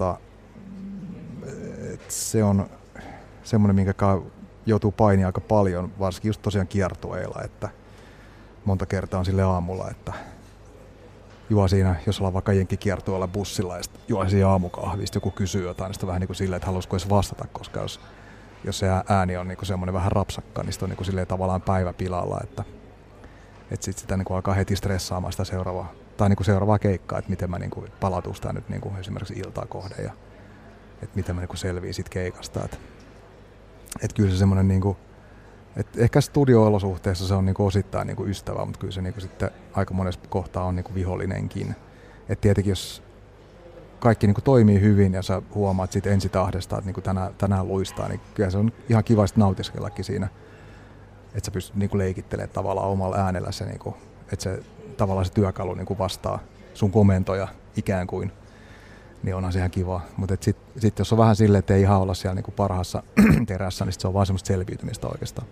se on semmoinen, minkä joutuu painia aika paljon, varsinkin just tosiaan kiertueilla, että monta kertaa on sille aamulla, että juo siinä, jos ollaan vaikka jenkkikiertueella bussilla ja juo siinä aamukahvista, joku kysyy jotain, niin sitten vähän niin kuin silleen, että haluaisiko edes vastata, koska jos se ääni on niin kuin semmoinen vähän rapsakka, niin sitten on niin kuin silleen tavallaan päiväpilalla, että sitten sitä niin kuin alkaa heti stressaamaan sitä seuraavaa keikkaa, että miten mä niin kuin palautuu sitä nyt niin kuin esimerkiksi iltaa kohden ja että miten mä niin kuin selviin siitä keikasta. Että kyllä se semmoinen, niin kuin, että ehkä studio-olosuhteessa se on niin kuin osittain niin kuin ystävä, mutta kyllä se niin kuin sitten aika monessa kohtaa on niin kuin vihollinenkin. Että tietenkin jos kaikki niin kuin toimii hyvin ja sä huomaat siitä ensitahdesta, että niin kuin tänään luistaa, niin kyllä se on ihan kiva sitten nautiskellakin siinä, että sä pystyt niin kuin leikittelemään tavallaan omalla äänellä se, niin kuin, että se tavallaan se työkalu niin kuin vastaa sun komentoja ikään kuin. Niin onhan se ihan kiva. Mutta sitten jos on vähän silleen, että ei ihan olla siellä niinku parhaassa terässä, niin se on vaan semmoista selviytymistä oikeastaan.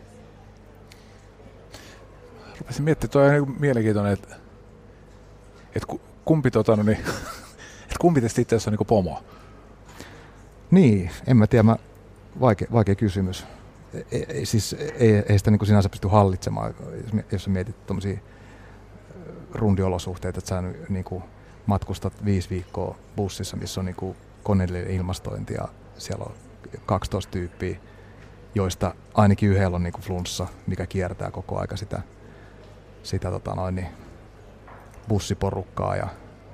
Rupesin miettimään, toi on niinku mielenkiintoinen, että kumpi kumpi teistä itse asiassa on niinku pomo? Niin, en mä tiedä. Vaikea kysymys. Ei sitä niinku sinänsä pysty hallitsemaan, jos sä mietit tommosia rundiolosuhteita, että sä niinku matkustat 5 viikkoa bussissa, missä on niinku koneellinen ilmastointi ja siellä on 12 tyyppiä, joista ainakin yhdellä on niinku flunssa, mikä kiertää koko aika sitä bussiporukkaa ja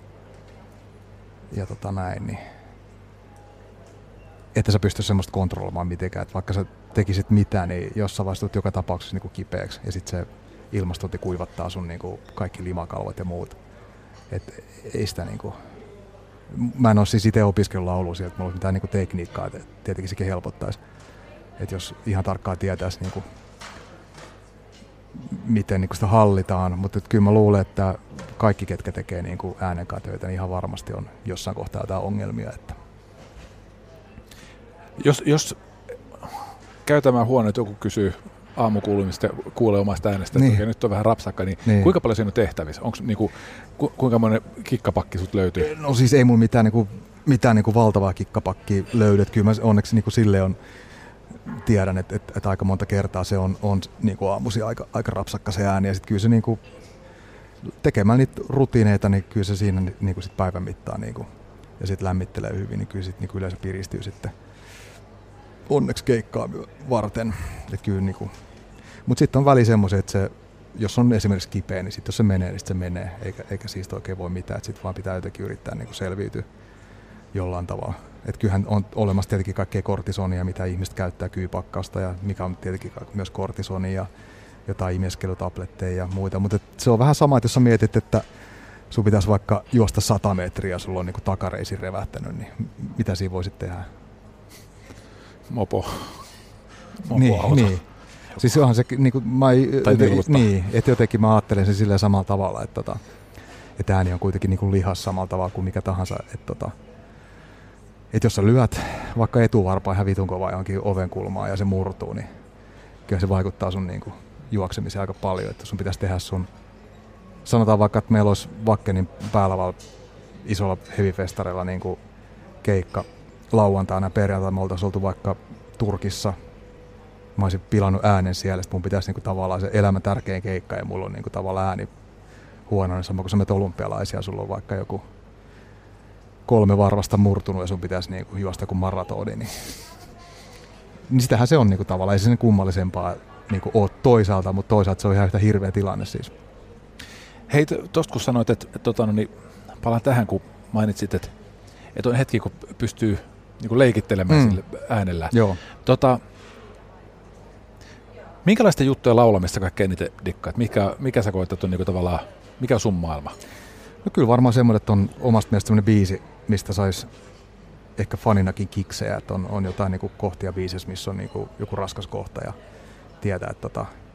näin, niin että sä pystyt semmoista kontrolloimaan mitenkään, että vaikka sä tekisit mitään, niin jossain vaiheessa tulet joka tapauksessa niinku kipeäksi ja sitten se ilmastointi kuivattaa sun niinku kaikki limakalvot ja muut. Että ei sitä niinku, mä en ole siis itse opiskellut laulua sieltä, että mulla olisi mitään niinku tekniikkaa, että tietenkin sekin helpottaisi. Että jos ihan tarkkaan tietäisi niinku, miten niinku sitä hallitaan, mutta kyllä mä luulen, että kaikki ketkä tekee niinku äänenkaan töitä, niin ihan varmasti on jossain kohtaa jotain ongelmia. Että. Jos käytämään huone, että joku kysyy aamukuulumista ja kuulee omasta äänestä, niin. Että nyt on vähän rapsakka, niin kuinka paljon siinä on tehtävissä? Onko niinku, kuinka monen kikkapakki sut löytyy? No siis ei mulla mitään valtavaa kikkapakkia löydy. Kyllä mä onneksi niinku silleen tiedän, että aika monta kertaa se on niinku aamuisin aika rapsakka se ääni. Ja sitten kyllä se niinku, tekemällä niitä rutiineita, niin kyllä se siinä niinku sit päivän mittaan niinku, ja sitten lämmittelee hyvin, niin kyllä sit niinku yleensä piristyy sitten onneksi keikkaa varten. Niinku. Mutta sitten on väli semmoisia, että jos on esimerkiksi kipeä, niin sitten jos se menee, niin se menee, eikä siitä oikein voi mitään. Sitten vaan pitää jotenkin yrittää niinku selviytyä jollain tavalla. Et kyllähän on olemassa tietenkin kaikkea kortisonia, mitä ihmiset käyttää kyypakkausta, ja mikä on tietenkin myös kortisonia ja jotain imeskelytabletteja ja muita. Mutta se on vähän sama, että jos sä mietit, että sun pitäisi vaikka juosta 100 metriä ja sulla on niinku takareisin revähtänyt, niin mitä siinä voisit tehdä? Mopo niin. Siis onhan se niinku että jotenkin mä ajattelen sen silleen samalla tavalla, että ääni on kuitenkin niinku lihas samalla tavalla kuin mikä tahansa, että jos sä lyöt vaikka etuvarpaan ihan vitun kovaa johonkin oven kulmaan ja se murtuu, niin kyllä se vaikuttaa sun niin kuin juoksemiseen aika paljon, että sun pitäisi tehdä sun, sanotaan vaikka, että meillä olisi Vakkenin päällä isolla heavy-festareilla niin kuin keikka lauantaina perjantaina, me oltaisiin oltu vaikka Turkissa, mä olisin pilannut äänen siellä, että mun pitäisi niin kuin tavallaan se elämän tärkein keikka ja mulla on niin kuin tavallaan ääni huono, niin sama kuin sä menet olympialaisia, sulla on vaikka joku 3 varvasta murtunut ja sun pitäisi niin kuin juosta kuin maratoni, niin sitähän se on niin kuin tavallaan, ei se sen kummallisempaa niin kuin ole toisaalta, mutta toisaalta se on ihan yhtä hirveä tilanne siis. Hei, tuosta kun sanoit, että niin palaan tähän, kun mainitsit, että on hetki, kun pystyy niin kuin leikittelemään sille äänellä. Joo. Minkälaista juttuja laulamista kaikkein eniten dikkaat? Mikä sä koet, että on niin kuin tavallaan, mikä on sun maailma? No kyllä varmaan semmoinen, että on omasta mielestä semmoinen biisi, mistä saisi ehkä faninakin kiksejä, että on jotain niin kuin kohtia biisissä, missä on niin kuin joku raskas kohta ja tietää, että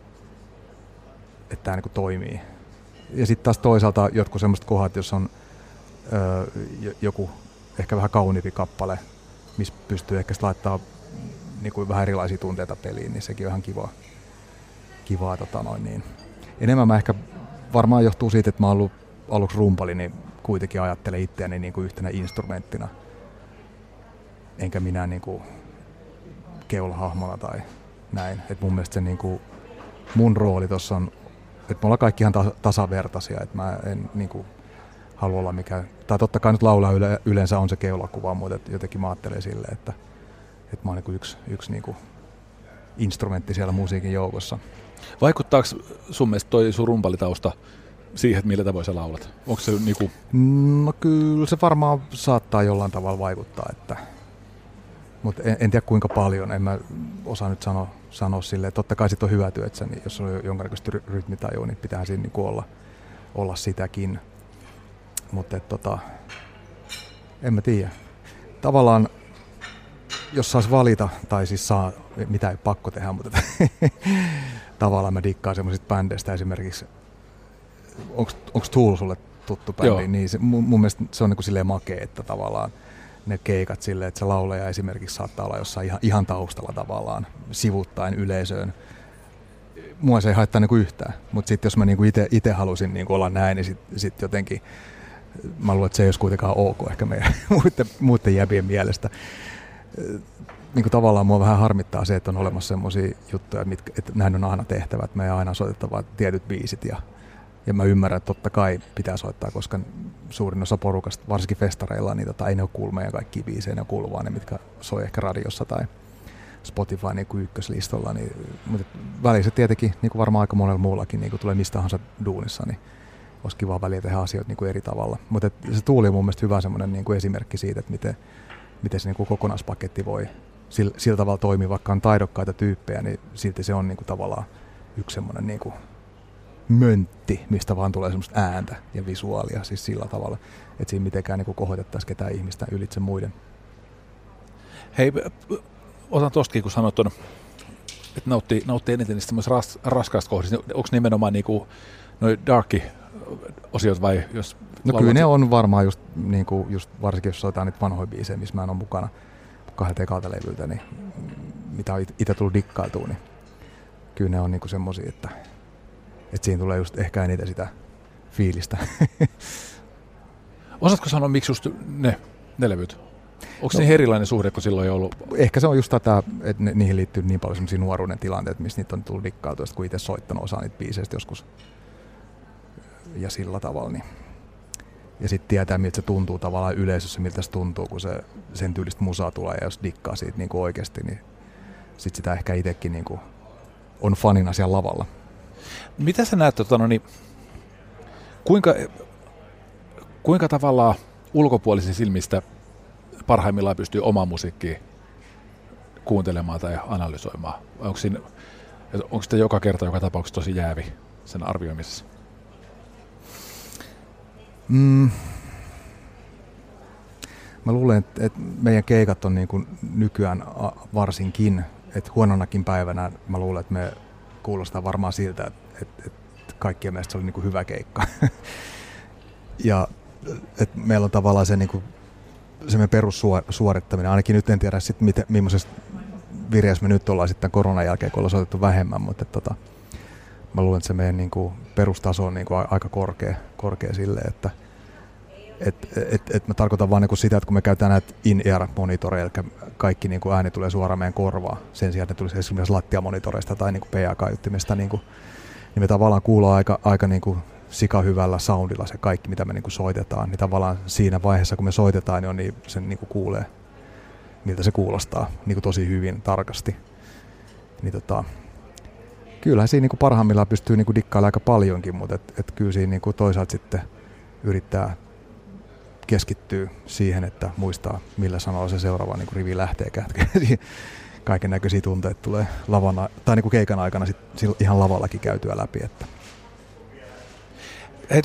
tämä niin kuin toimii. Ja sitten taas toisaalta jotkut semmoiset kohdat, jos on joku ehkä vähän kauniimpi kappale, missä pystyy ehkä laittaa niin kuin vähän erilaisia tunteita peliin, niin sekin on ihan kivaa. Niin. Enemmän mä ehkä varmaan johtuu siitä, että mä oon ollut aluksi rumpali, niin kuitenkin ajattelen itseäni niin kuin yhtenä instrumenttina, enkä minä niin kuin keulahahmona tai näin. Et mun mielestä se niin kuin mun rooli tuossa on, että me ollaan kaikki ihan tasavertaisia, että mä en niin kuin halua olla mikään, tai totta kai nyt laulaa yleensä on se keulakuva, mutta jotenkin mä ajattelen silleen, että mä oon niin kuin yksi niin kuin instrumentti siellä musiikin joukossa. Vaikuttaako sun mielestä toi sun rumpalitausta siihen, että millä tavoin sä laulat? Onko se niinku... No kyllä se varmaan saattaa jollain tavalla vaikuttaa, mutta en tiedä kuinka paljon. En mä osaa nyt sanoa silleen. Totta kai sit on hyvä työ, että jos on jonkinlaista rytmitajua, niin pitää siinä niinku olla sitäkin. Mutta en mä tiedä. Tavallaan jos saisi valita, tai siis mitä ei pakko tehdä, mutta tavallaan mä dikkaan semmoisista bändeistä esimerkiksi. Onko Tool sulle tuttu bändi? Joo. Niin mun mielestä se on niin kuin silleen makea, että tavallaan ne keikat silleen, että se laulaja esimerkiksi saattaa olla jossain ihan taustalla tavallaan sivuttaen yleisöön. Mua se ei haittaa niin kuin yhtään, mutta sitten jos mä niin kuin itse halusin niin kuin olla näin, niin sit jotenkin mä luulen, että se ei olisi kuitenkaan ok ehkä meidän muiden jäbien mielestä. Niin kuin tavallaan mua vähän harmittaa se, että on olemassa semmoisia juttuja, että näin on aina tehtävä, että meidän aina soitettava tietyt biisit ja mä ymmärrän, että totta kai pitää soittaa, koska suurin osa porukasta, varsinkin festareilla, niin ei ne ole kuulu meidän kaikkia biisejä, ne on kuulu vaan ne, mitkä soi ehkä radiossa tai Spotify niin kuin ykköslistalla. Mutta välissä tietenkin, niin kuin varmaan aika monella muullakin, niin kuin tulee mistä tahansa duunissa, niin olisi kiva väliä tehdä asioita niin kuin eri tavalla. Mutta se Tuuli on mun mielestä hyvä semmoinen niin kuin esimerkki siitä, että miten se niin kuin kokonaispaketti voi sillä tavalla toimia, vaikka on taidokkaita tyyppejä, niin silti se on niin kuin tavallaan yksi semmoinen niin kuin möntti, mistä vaan tulee semmoista ääntä ja visuaalia siis sillä tavalla, että siinä mitenkään niin kuin kohotettaisiin ketään ihmistä ylitse muiden. Hei, otan tostakin, kun sanoit tuon, että nauttii eniten niistä raskaista kohdista. Onko nimenomaan niinku noi dark-osiot vai jos... No kyllä ne on varmaan just, niinku, just varsinkin jos soitetaan niitä vanhoja biisejä, missä mä en ole mukana 2 ekalta levyltä, niin mitä on itse tullut dikkailtua, niin kyllä ne on niinku semmosia, että siinä tulee just ehkä eniten sitä fiilistä. Osaatko sanoa, miksi just ne levyt? Onko niin erilainen suhde kuin silloin ollut? Ehkä se on just tätä, että niihin liittyy niin paljon semmoisia nuoruuden tilanteita, missä niitä on tullut dikkailtua, kun itse soittanut osaa niitä biiseistä joskus ja sillä tavalla. Niin. Ja sitten tietää, miltä se tuntuu tavallaan yleisössä, miltä se tuntuu, kun sen tyylistä musaa tulee ja jos dikkaa siitä niin kuin oikeasti, niin sitten sitä ehkä itsekin niin kuin on fanina siellä lavalla. Mitä sä näet, kuinka tavallaan ulkopuolisen silmistä parhaimmillaan pystyy omaa musiikkia kuuntelemaan tai analysoimaan? Onko sitä joka kerta, joka tapauksessa tosi jäävi sen arvioimisessa? Mä luulen, että meidän keikat on niin kuin nykyään varsinkin, että huononakin päivänä mä luulen, että me kuulostaa varmaan siltä, että kaikkien mielestä se oli niin kuin hyvä keikka. Ja että meillä on tavallaan se niin kuin semmoinen perussuorittaminen, ainakin nyt en tiedä sitten millaisessa vireessä me nyt ollaan sitten koronan jälkeen, kun ollaan soitettu vähemmän, mutta mä luulen, että se meidän niin kuin perustaso on niin kuin aika korkea silleen, että mä tarkoitan vaan niin kuin sitä, että kun me käytetään näitä in-ear-monitoreja, eli kaikki niin kuin ääni tulee suoraan meidän korvaan, sen sijaan, että ne tulisi esimerkiksi lattiamonitoreista tai niin kuin PA-kaiuttimesta, niin me tavallaan kuullaan aika niin kuin sikahyvällä soundilla se kaikki, mitä me niin kuin soitetaan, niin tavallaan siinä vaiheessa, kun me soitetaan, niin sen niin kuin kuulee, miltä se kuulostaa niin kuin tosi hyvin, tarkasti. Niin kyllähän siinä niin kuin parhaimmillaan pystyy niin kuin dikkailemaan aika paljonkin, mutta kyllä siinä niin kuin toisaalta sitten yrittää keskittyy siihen, että muistaa, millä sanoilla se seuraava niin kuin rivi lähtee. Kaiken näköisiä tunteita tulee tai niin kuin keikan aikana sit ihan lavallakin käytyä läpi. Että. Hei,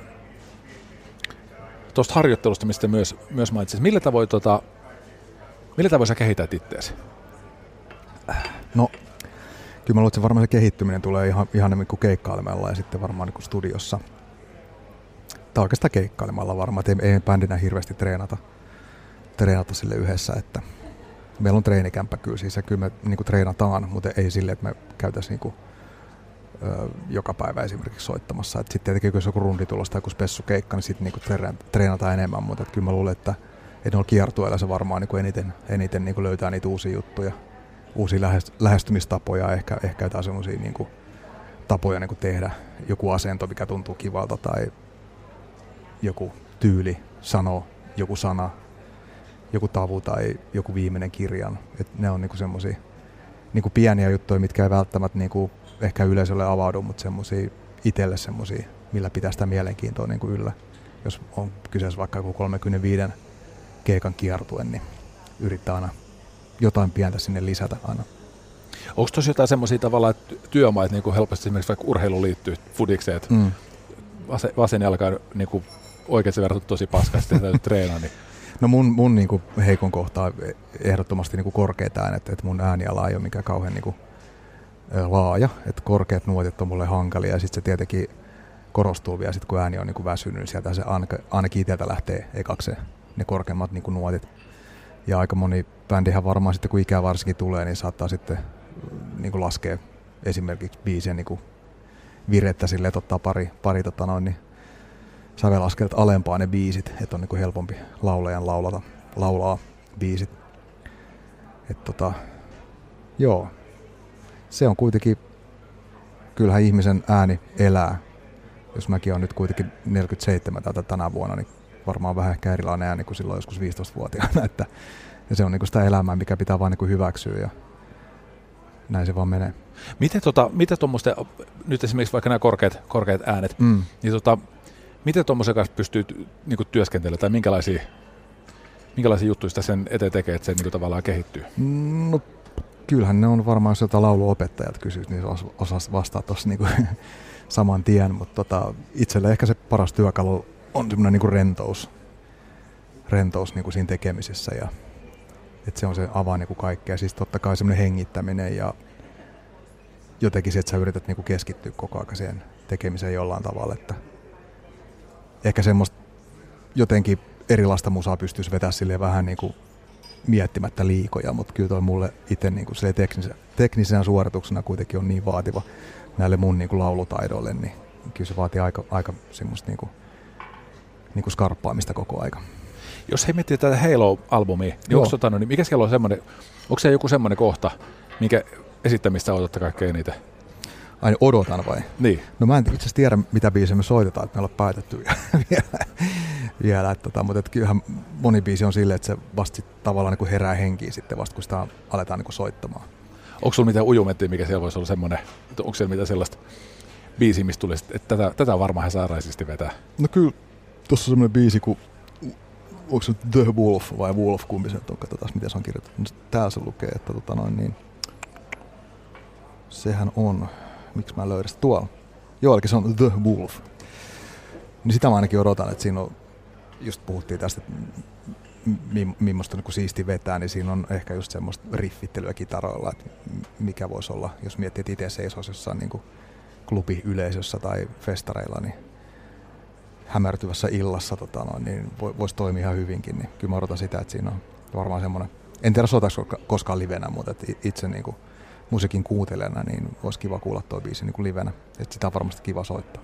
tuosta harjoittelusta, mistä myös mainitsit, millä tavoin sä kehität itseäsi? No, kyllä mä luulen, että varmaan se kehittyminen tulee ihan niin kuin keikkailemalla ja sitten varmaan niin kuin studiossa. Tai oikeastaan keikkailemalla varmaan, että ei bändinä hirveästi treenata sille yhdessä, että meillä on treenikämppä kyllä, siis ja kyllä me niin kuin treenataan, mutta ei sille, että me käytäisiin niin kuin, joka päivä esimerkiksi soittamassa. Sitten tietenkin, jos joku rundi tulossa tai joku spessukeikka, niin sitten niin kuin treenataan enemmän, mutta kyllä mä luulen, että noilla kiertueilla se varmaan niin kuin eniten niin kuin löytää niitä uusia juttuja, uusia lähestymistapoja, ehkä jotain semmoisia niin kuin tapoja niin kuin tehdä joku asento, mikä tuntuu kivalta tai joku tyyli sanoo, joku sana, joku tavu tai joku viimeinen kirjan. Et ne on niinku semmosia niinku pieniä juttuja, mitkä ei välttämättä niinku ehkä yleisölle avaudu, mutta semmosia itselle semmosia, millä pitää sitä mielenkiintoa niinku yllä. Jos on kyseessä vaikka joku 35 keikan kiertue, niin yrittää aina jotain pientä sinne lisätä aina. Onko tosi jotain semmoisia tavallaan työmaita, niin kuin helposti esimerkiksi vaikka urheilu liittyy fudikseen, että vasen jalka on niin oikeasti verrattuna tosi paskasti, täytyy treenaa. Niin. No mun niin kuin heikon kohtaa ehdottomasti niin kuin korkeat äänet, että mun ääniala ei ole mikään kauhean niin kuin laaja, että korkeat nuotit on mulle hankalia ja sitten se tietenkin korostuu vielä sit, kun ääni on niin kuin väsynyt, niin sieltä se ainakin itseltä lähtee ekaksi ne korkeammat niin kuin nuotit. Ja aika moni bändihän varmaan sitten, kun ikää varsinkin tulee, niin saattaa sitten niin kuin laskea esimerkiksi biisien niin kuin virettä silleen, että ottaa pari niin sävelaskelet alempaa ne biisit, että on niin kuin helpompi laulajan laulaa biisit. Joo, se on kuitenkin, kyllähän ihmisen ääni elää. Jos mäkin olen nyt kuitenkin 47 tänä vuonna, niin varmaan vähän ehkä erilainen ääni kuin silloin joskus 15-vuotiaana. Ja se on niin kuin sitä elämää, mikä pitää vaan niin kuin hyväksyä ja näin se vaan menee. Miten tuommoista, nyt esimerkiksi vaikka nämä korkeat äänet, niin miten tuommoisen kanssa pystyy niin kuin työskentelemään tai minkälaisia juttuja sitä sen eteen tekee, että se niin kuin tavallaan kehittyy? No kyllähän ne on varmaan, jos jotain lauluopettajat kysyisi, niin se osaisi vastata tuossa niin kuin saman tien, mutta itselle ehkä se paras työkalu on semmoinen niin kuin rentous niin kuin siinä tekemisessä ja että se on se avain niin kuin kaikkea. Siis totta kai semmoinen hengittäminen ja jotenkin se, että sä yrität niin kuin keskittyä koko ajan siihen tekemiseen jollain tavalla, että ehkä semmoista jotenkin erilaista musaa pystyisi vetämään silleen vähän niin kuin miettimättä liikoja, mutta kyllä toi mulle itse niin kuin teknisenä suorituksena kuitenkin on niin vaativa näille mun niin kuin laulutaidoille, niin kyllä se vaatii aika semmoista niin kuin skarppaamista koko aika. Jos he miettii tätä Halo-albumia, niin mikä siellä on semmoinen, onko se joku semmoinen kohta, minkä esittämistä odotatte kaikkein eniten? Ai odotan vai? Niin. No mä en itse asiassa tiedä, mitä biisejä me soitetaan, että me ollaan päätetty vielä. Mutta kyllähän moni biisi on silleen, että se vasta tavallaan niin kuin herää henkiin sitten vasta, kun sitä aletaan niin kuin soittamaan. Onko sulla mitään ujumettia, mikä siellä voisi olla semmoinen, onko siellä mitään sellaista biisiä, mistä tulisi, että tätä varmaan sairaisesti vetää? No kyllä, tuossa on semmoinen biisi, kun onko se The Wolf vai Wolf, kumpi se on, katsotaan miten se on kirjoitettu. Täällä se lukee, että sehän on, miksi mä löydän sitä tuolla. Joo, eli se on The Wolf. Niin sitä mä ainakin odotan, että siinä on, just puhuttiin tästä, millaista niin siisti vetää, niin siinä on ehkä just semmoista riffittelyä kitaroilla, että mikä voisi olla, jos miettii, että itse seisoisi jossain niin kuin klubiyleisössä tai festareilla, niin hämärtyvässä illassa niin voisi toimia ihan hyvinkin. Niin kyllä mä odotan sitä, että siinä on varmaan semmoinen, en tiedä soitaanko koskaan livenä, mutta itse niin kuin musiikin kuuntelijana niin olisi kiva kuulla tuo biisi niin kuin livenä. Että sitä on varmasti kiva soittaa.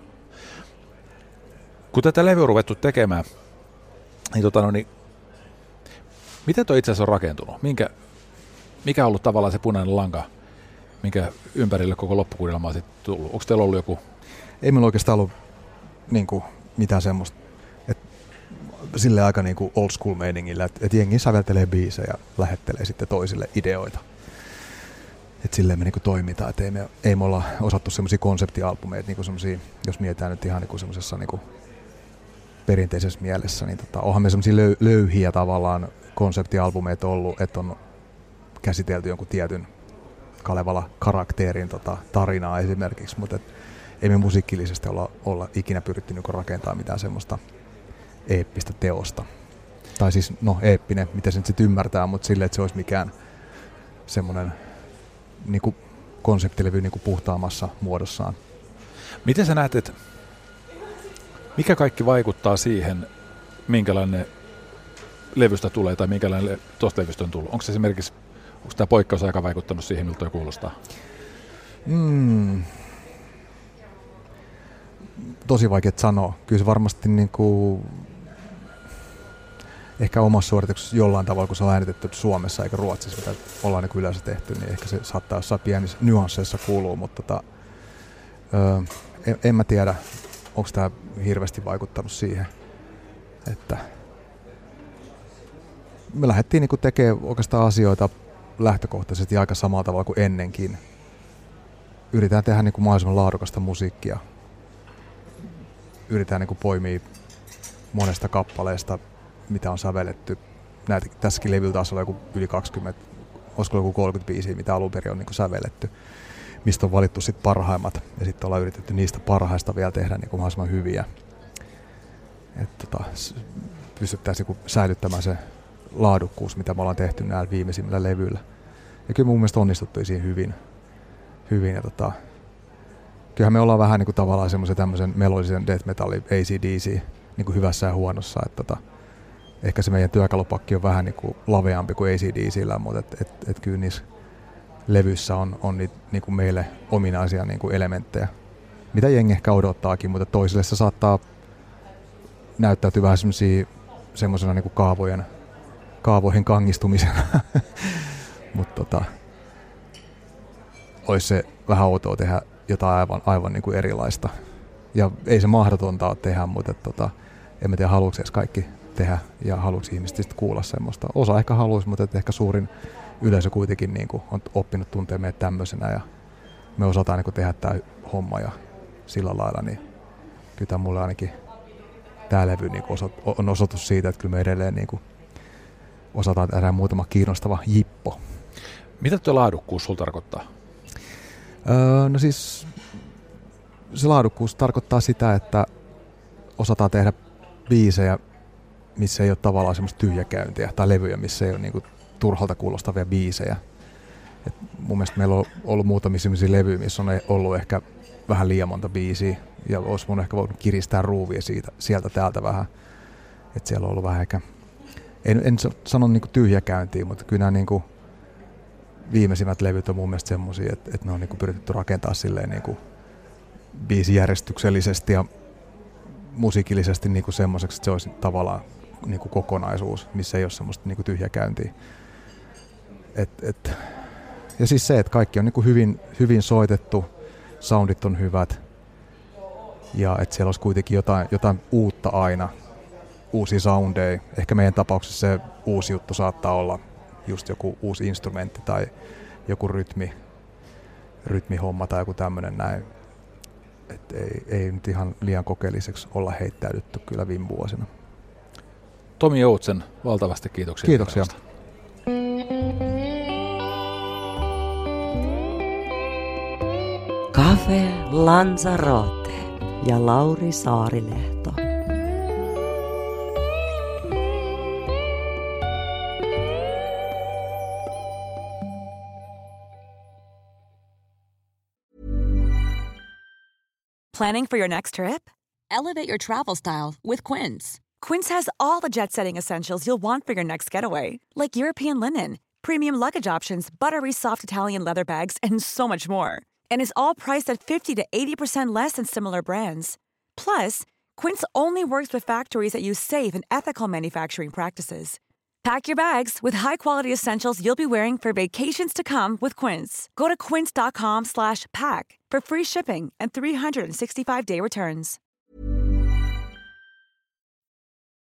Kun tätä levyä on ruvettu tekemään, niin miten tuo itse asiassa on rakentunut? Mikä on ollut tavallaan se punainen lanka, minkä ympärille koko loppukuunnelma on sitten tullut? Onko teillä ollut joku? Ei meillä oikeastaan ollut niin kuin, mitään semmoista, että silleen aika niin kuin old school meiningillä, että jengi säveltelee biisejä ja lähettelee sitten toisille ideoita. Että silleen me niin kuin toimitaan, että ei me olla osattu semmoisia konseptialbumeita, niin kuin semmoisia, jos mietitään nyt ihan niin kuin semmoisessa niin kuin perinteisessä mielessä, niin onhan me semmoisia löyhiä tavallaan konseptialbumeita ollut, että on käsitelty jonkun tietyn Kalevala-karakterin tarinaa esimerkiksi, mutta ei me musiikillisesti olla ikinä pyritty niin rakentamaan mitään semmoista eeppistä teosta. Tai siis, eeppinen, mitä sen sitten ymmärtää, mutta silleen, että se olisi mikään semmoinen niin kuin konseptilevy niin kuin puhtaammassa muodossaan. Miten sä näet, että mikä kaikki vaikuttaa siihen, minkälainen levystä tulee tai minkälainen tuosta levystä on tullut? Onko tämä poikkeusaika vaikuttanut siihen, miltä toi kuulostaa? Tosi vaikea sanoa. Kyllä se varmasti niin kuin ehkä omassa suorituksessa jollain tavalla, kun se on äänitetty Suomessa eikä Ruotsissa, mitä ollaan niin yleensä tehty, niin ehkä se saattaa jossain pienissä nyansseissa kuuluu, mutta en mä tiedä, onko tämä hirveästi vaikuttanut siihen, että me lähdettiin niin tekemään oikeastaan asioita lähtökohtaisesti aika samalla tavalla kuin ennenkin. Yritetään tehdä niin kuin mahdollisimman laadukasta musiikkia. Yritetään niin kuin poimia monesta kappaleesta, mitä on sävelletty. Tässäkin levyllä taas on joku yli 20, olisiko joku 30 biisiä, mitä alun perin on niin kuin sävelletty, mistä on valittu sit parhaimmat. Ja sitten ollaan yritetty niistä parhaista vielä tehdä niin kuin mahdollisimman hyviä. Että pystyttäisiin niin kuin säilyttämään se laadukkuus, mitä me ollaan tehty näillä viimeisimmillä levyillä. Ja kyllä mun mielestä onnistuttiin siinä hyvin. Ja kyllähän me ollaan vähän niin kuin tavallaan semmoisen tämmöisen melodisen death metalli AC/DC niin kuin hyvässä ja huonossa. Että ehkä se meidän työkalupakki on vähän niin kuin laveampi kuin AC/DC:llä, mutta et kyllä niissä levyissä on niitä niin kuin meille ominaisia niin kuin elementtejä, mitä jengi ehkä odottaakin, mutta toisille se saattaa näyttäytyä vähän semmoisena niin kuin kaavoihin kangistumisena, mutta olisi se vähän outoa tehdä jotain aivan niin kuin erilaista. Ja ei se mahdotonta ole tehdä, mutta en tiedä haluatko edes kaikki tehdä ja haluatko ihmiset sitten kuulla semmoista. Osa ehkä haluaisi, mutta ehkä suurin yleisö kuitenkin niin kuin on oppinut tuntea meitä tämmöisenä ja me osataan niin kuin tehdä tämä homma ja sillä lailla, niin kyllä mulle ainakin tämä levy niin kuin on osoitus siitä, että kyllä me edelleen niin kuin osataan tehdä muutama kiinnostava jippo. Mitä tuo laadukkuus sulla tarkoittaa? No siis se laadukkuus tarkoittaa sitä, että osataan tehdä biisejä, missä ei ole tavallaan semmoista tyhjäkäyntiä, tai levyjä, missä ei ole niinku turhalta kuulostavia biisejä. Et mun mielestä meillä on ollut muutamia sellaisia levyjä, missä on ollut ehkä vähän liian monta biisiä, ja olisi mun ehkä voinut kiristää ruuvia sieltä täältä vähän. Et siellä on ollut vähän ehkä, en sano niinku tyhjäkäyntiä, mutta kyllä nämä niinku viimeisimmät levyt on mun mielestä semmosia, että ne on niinku pyritty rakentaa silleen niinku biisijärjestyksellisesti ja musiikillisesti niinku semmoiseksi, että se olisi tavallaan niinku kokonaisuus, missä ei ole semmoista niinku tyhjäkäyntiä. Ja siis se, että kaikki on niinku hyvin soitettu, soundit on hyvät ja että siellä olisi kuitenkin jotain uutta aina, uusia soundeja. Ehkä meidän tapauksessa se uusi juttu saattaa olla just joku uusi instrumentti tai joku rytmihomma tai joku tämmöinen näin. Et ei nyt ihan liian kokeelliseksi olla heittäydytty kyllä viime vuosina. Tomi Joutsen, valtavasti kiitoksia. Kiitoksia. Cafe Lanzarote ja Lauri Saarilehto. Planning for your next trip? Elevate your travel style with Quince. Quince has all the jet-setting essentials you'll want for your next getaway, like European linen, premium luggage options, buttery soft Italian leather bags, and so much more. And is all priced at 50 to 80% less than similar brands. Plus, Quince only works with factories that use safe and ethical manufacturing practices. Pack your bags with high-quality essentials you'll be wearing for vacations to come with Quince. Go to quince.com/pack for free shipping and 365-day returns.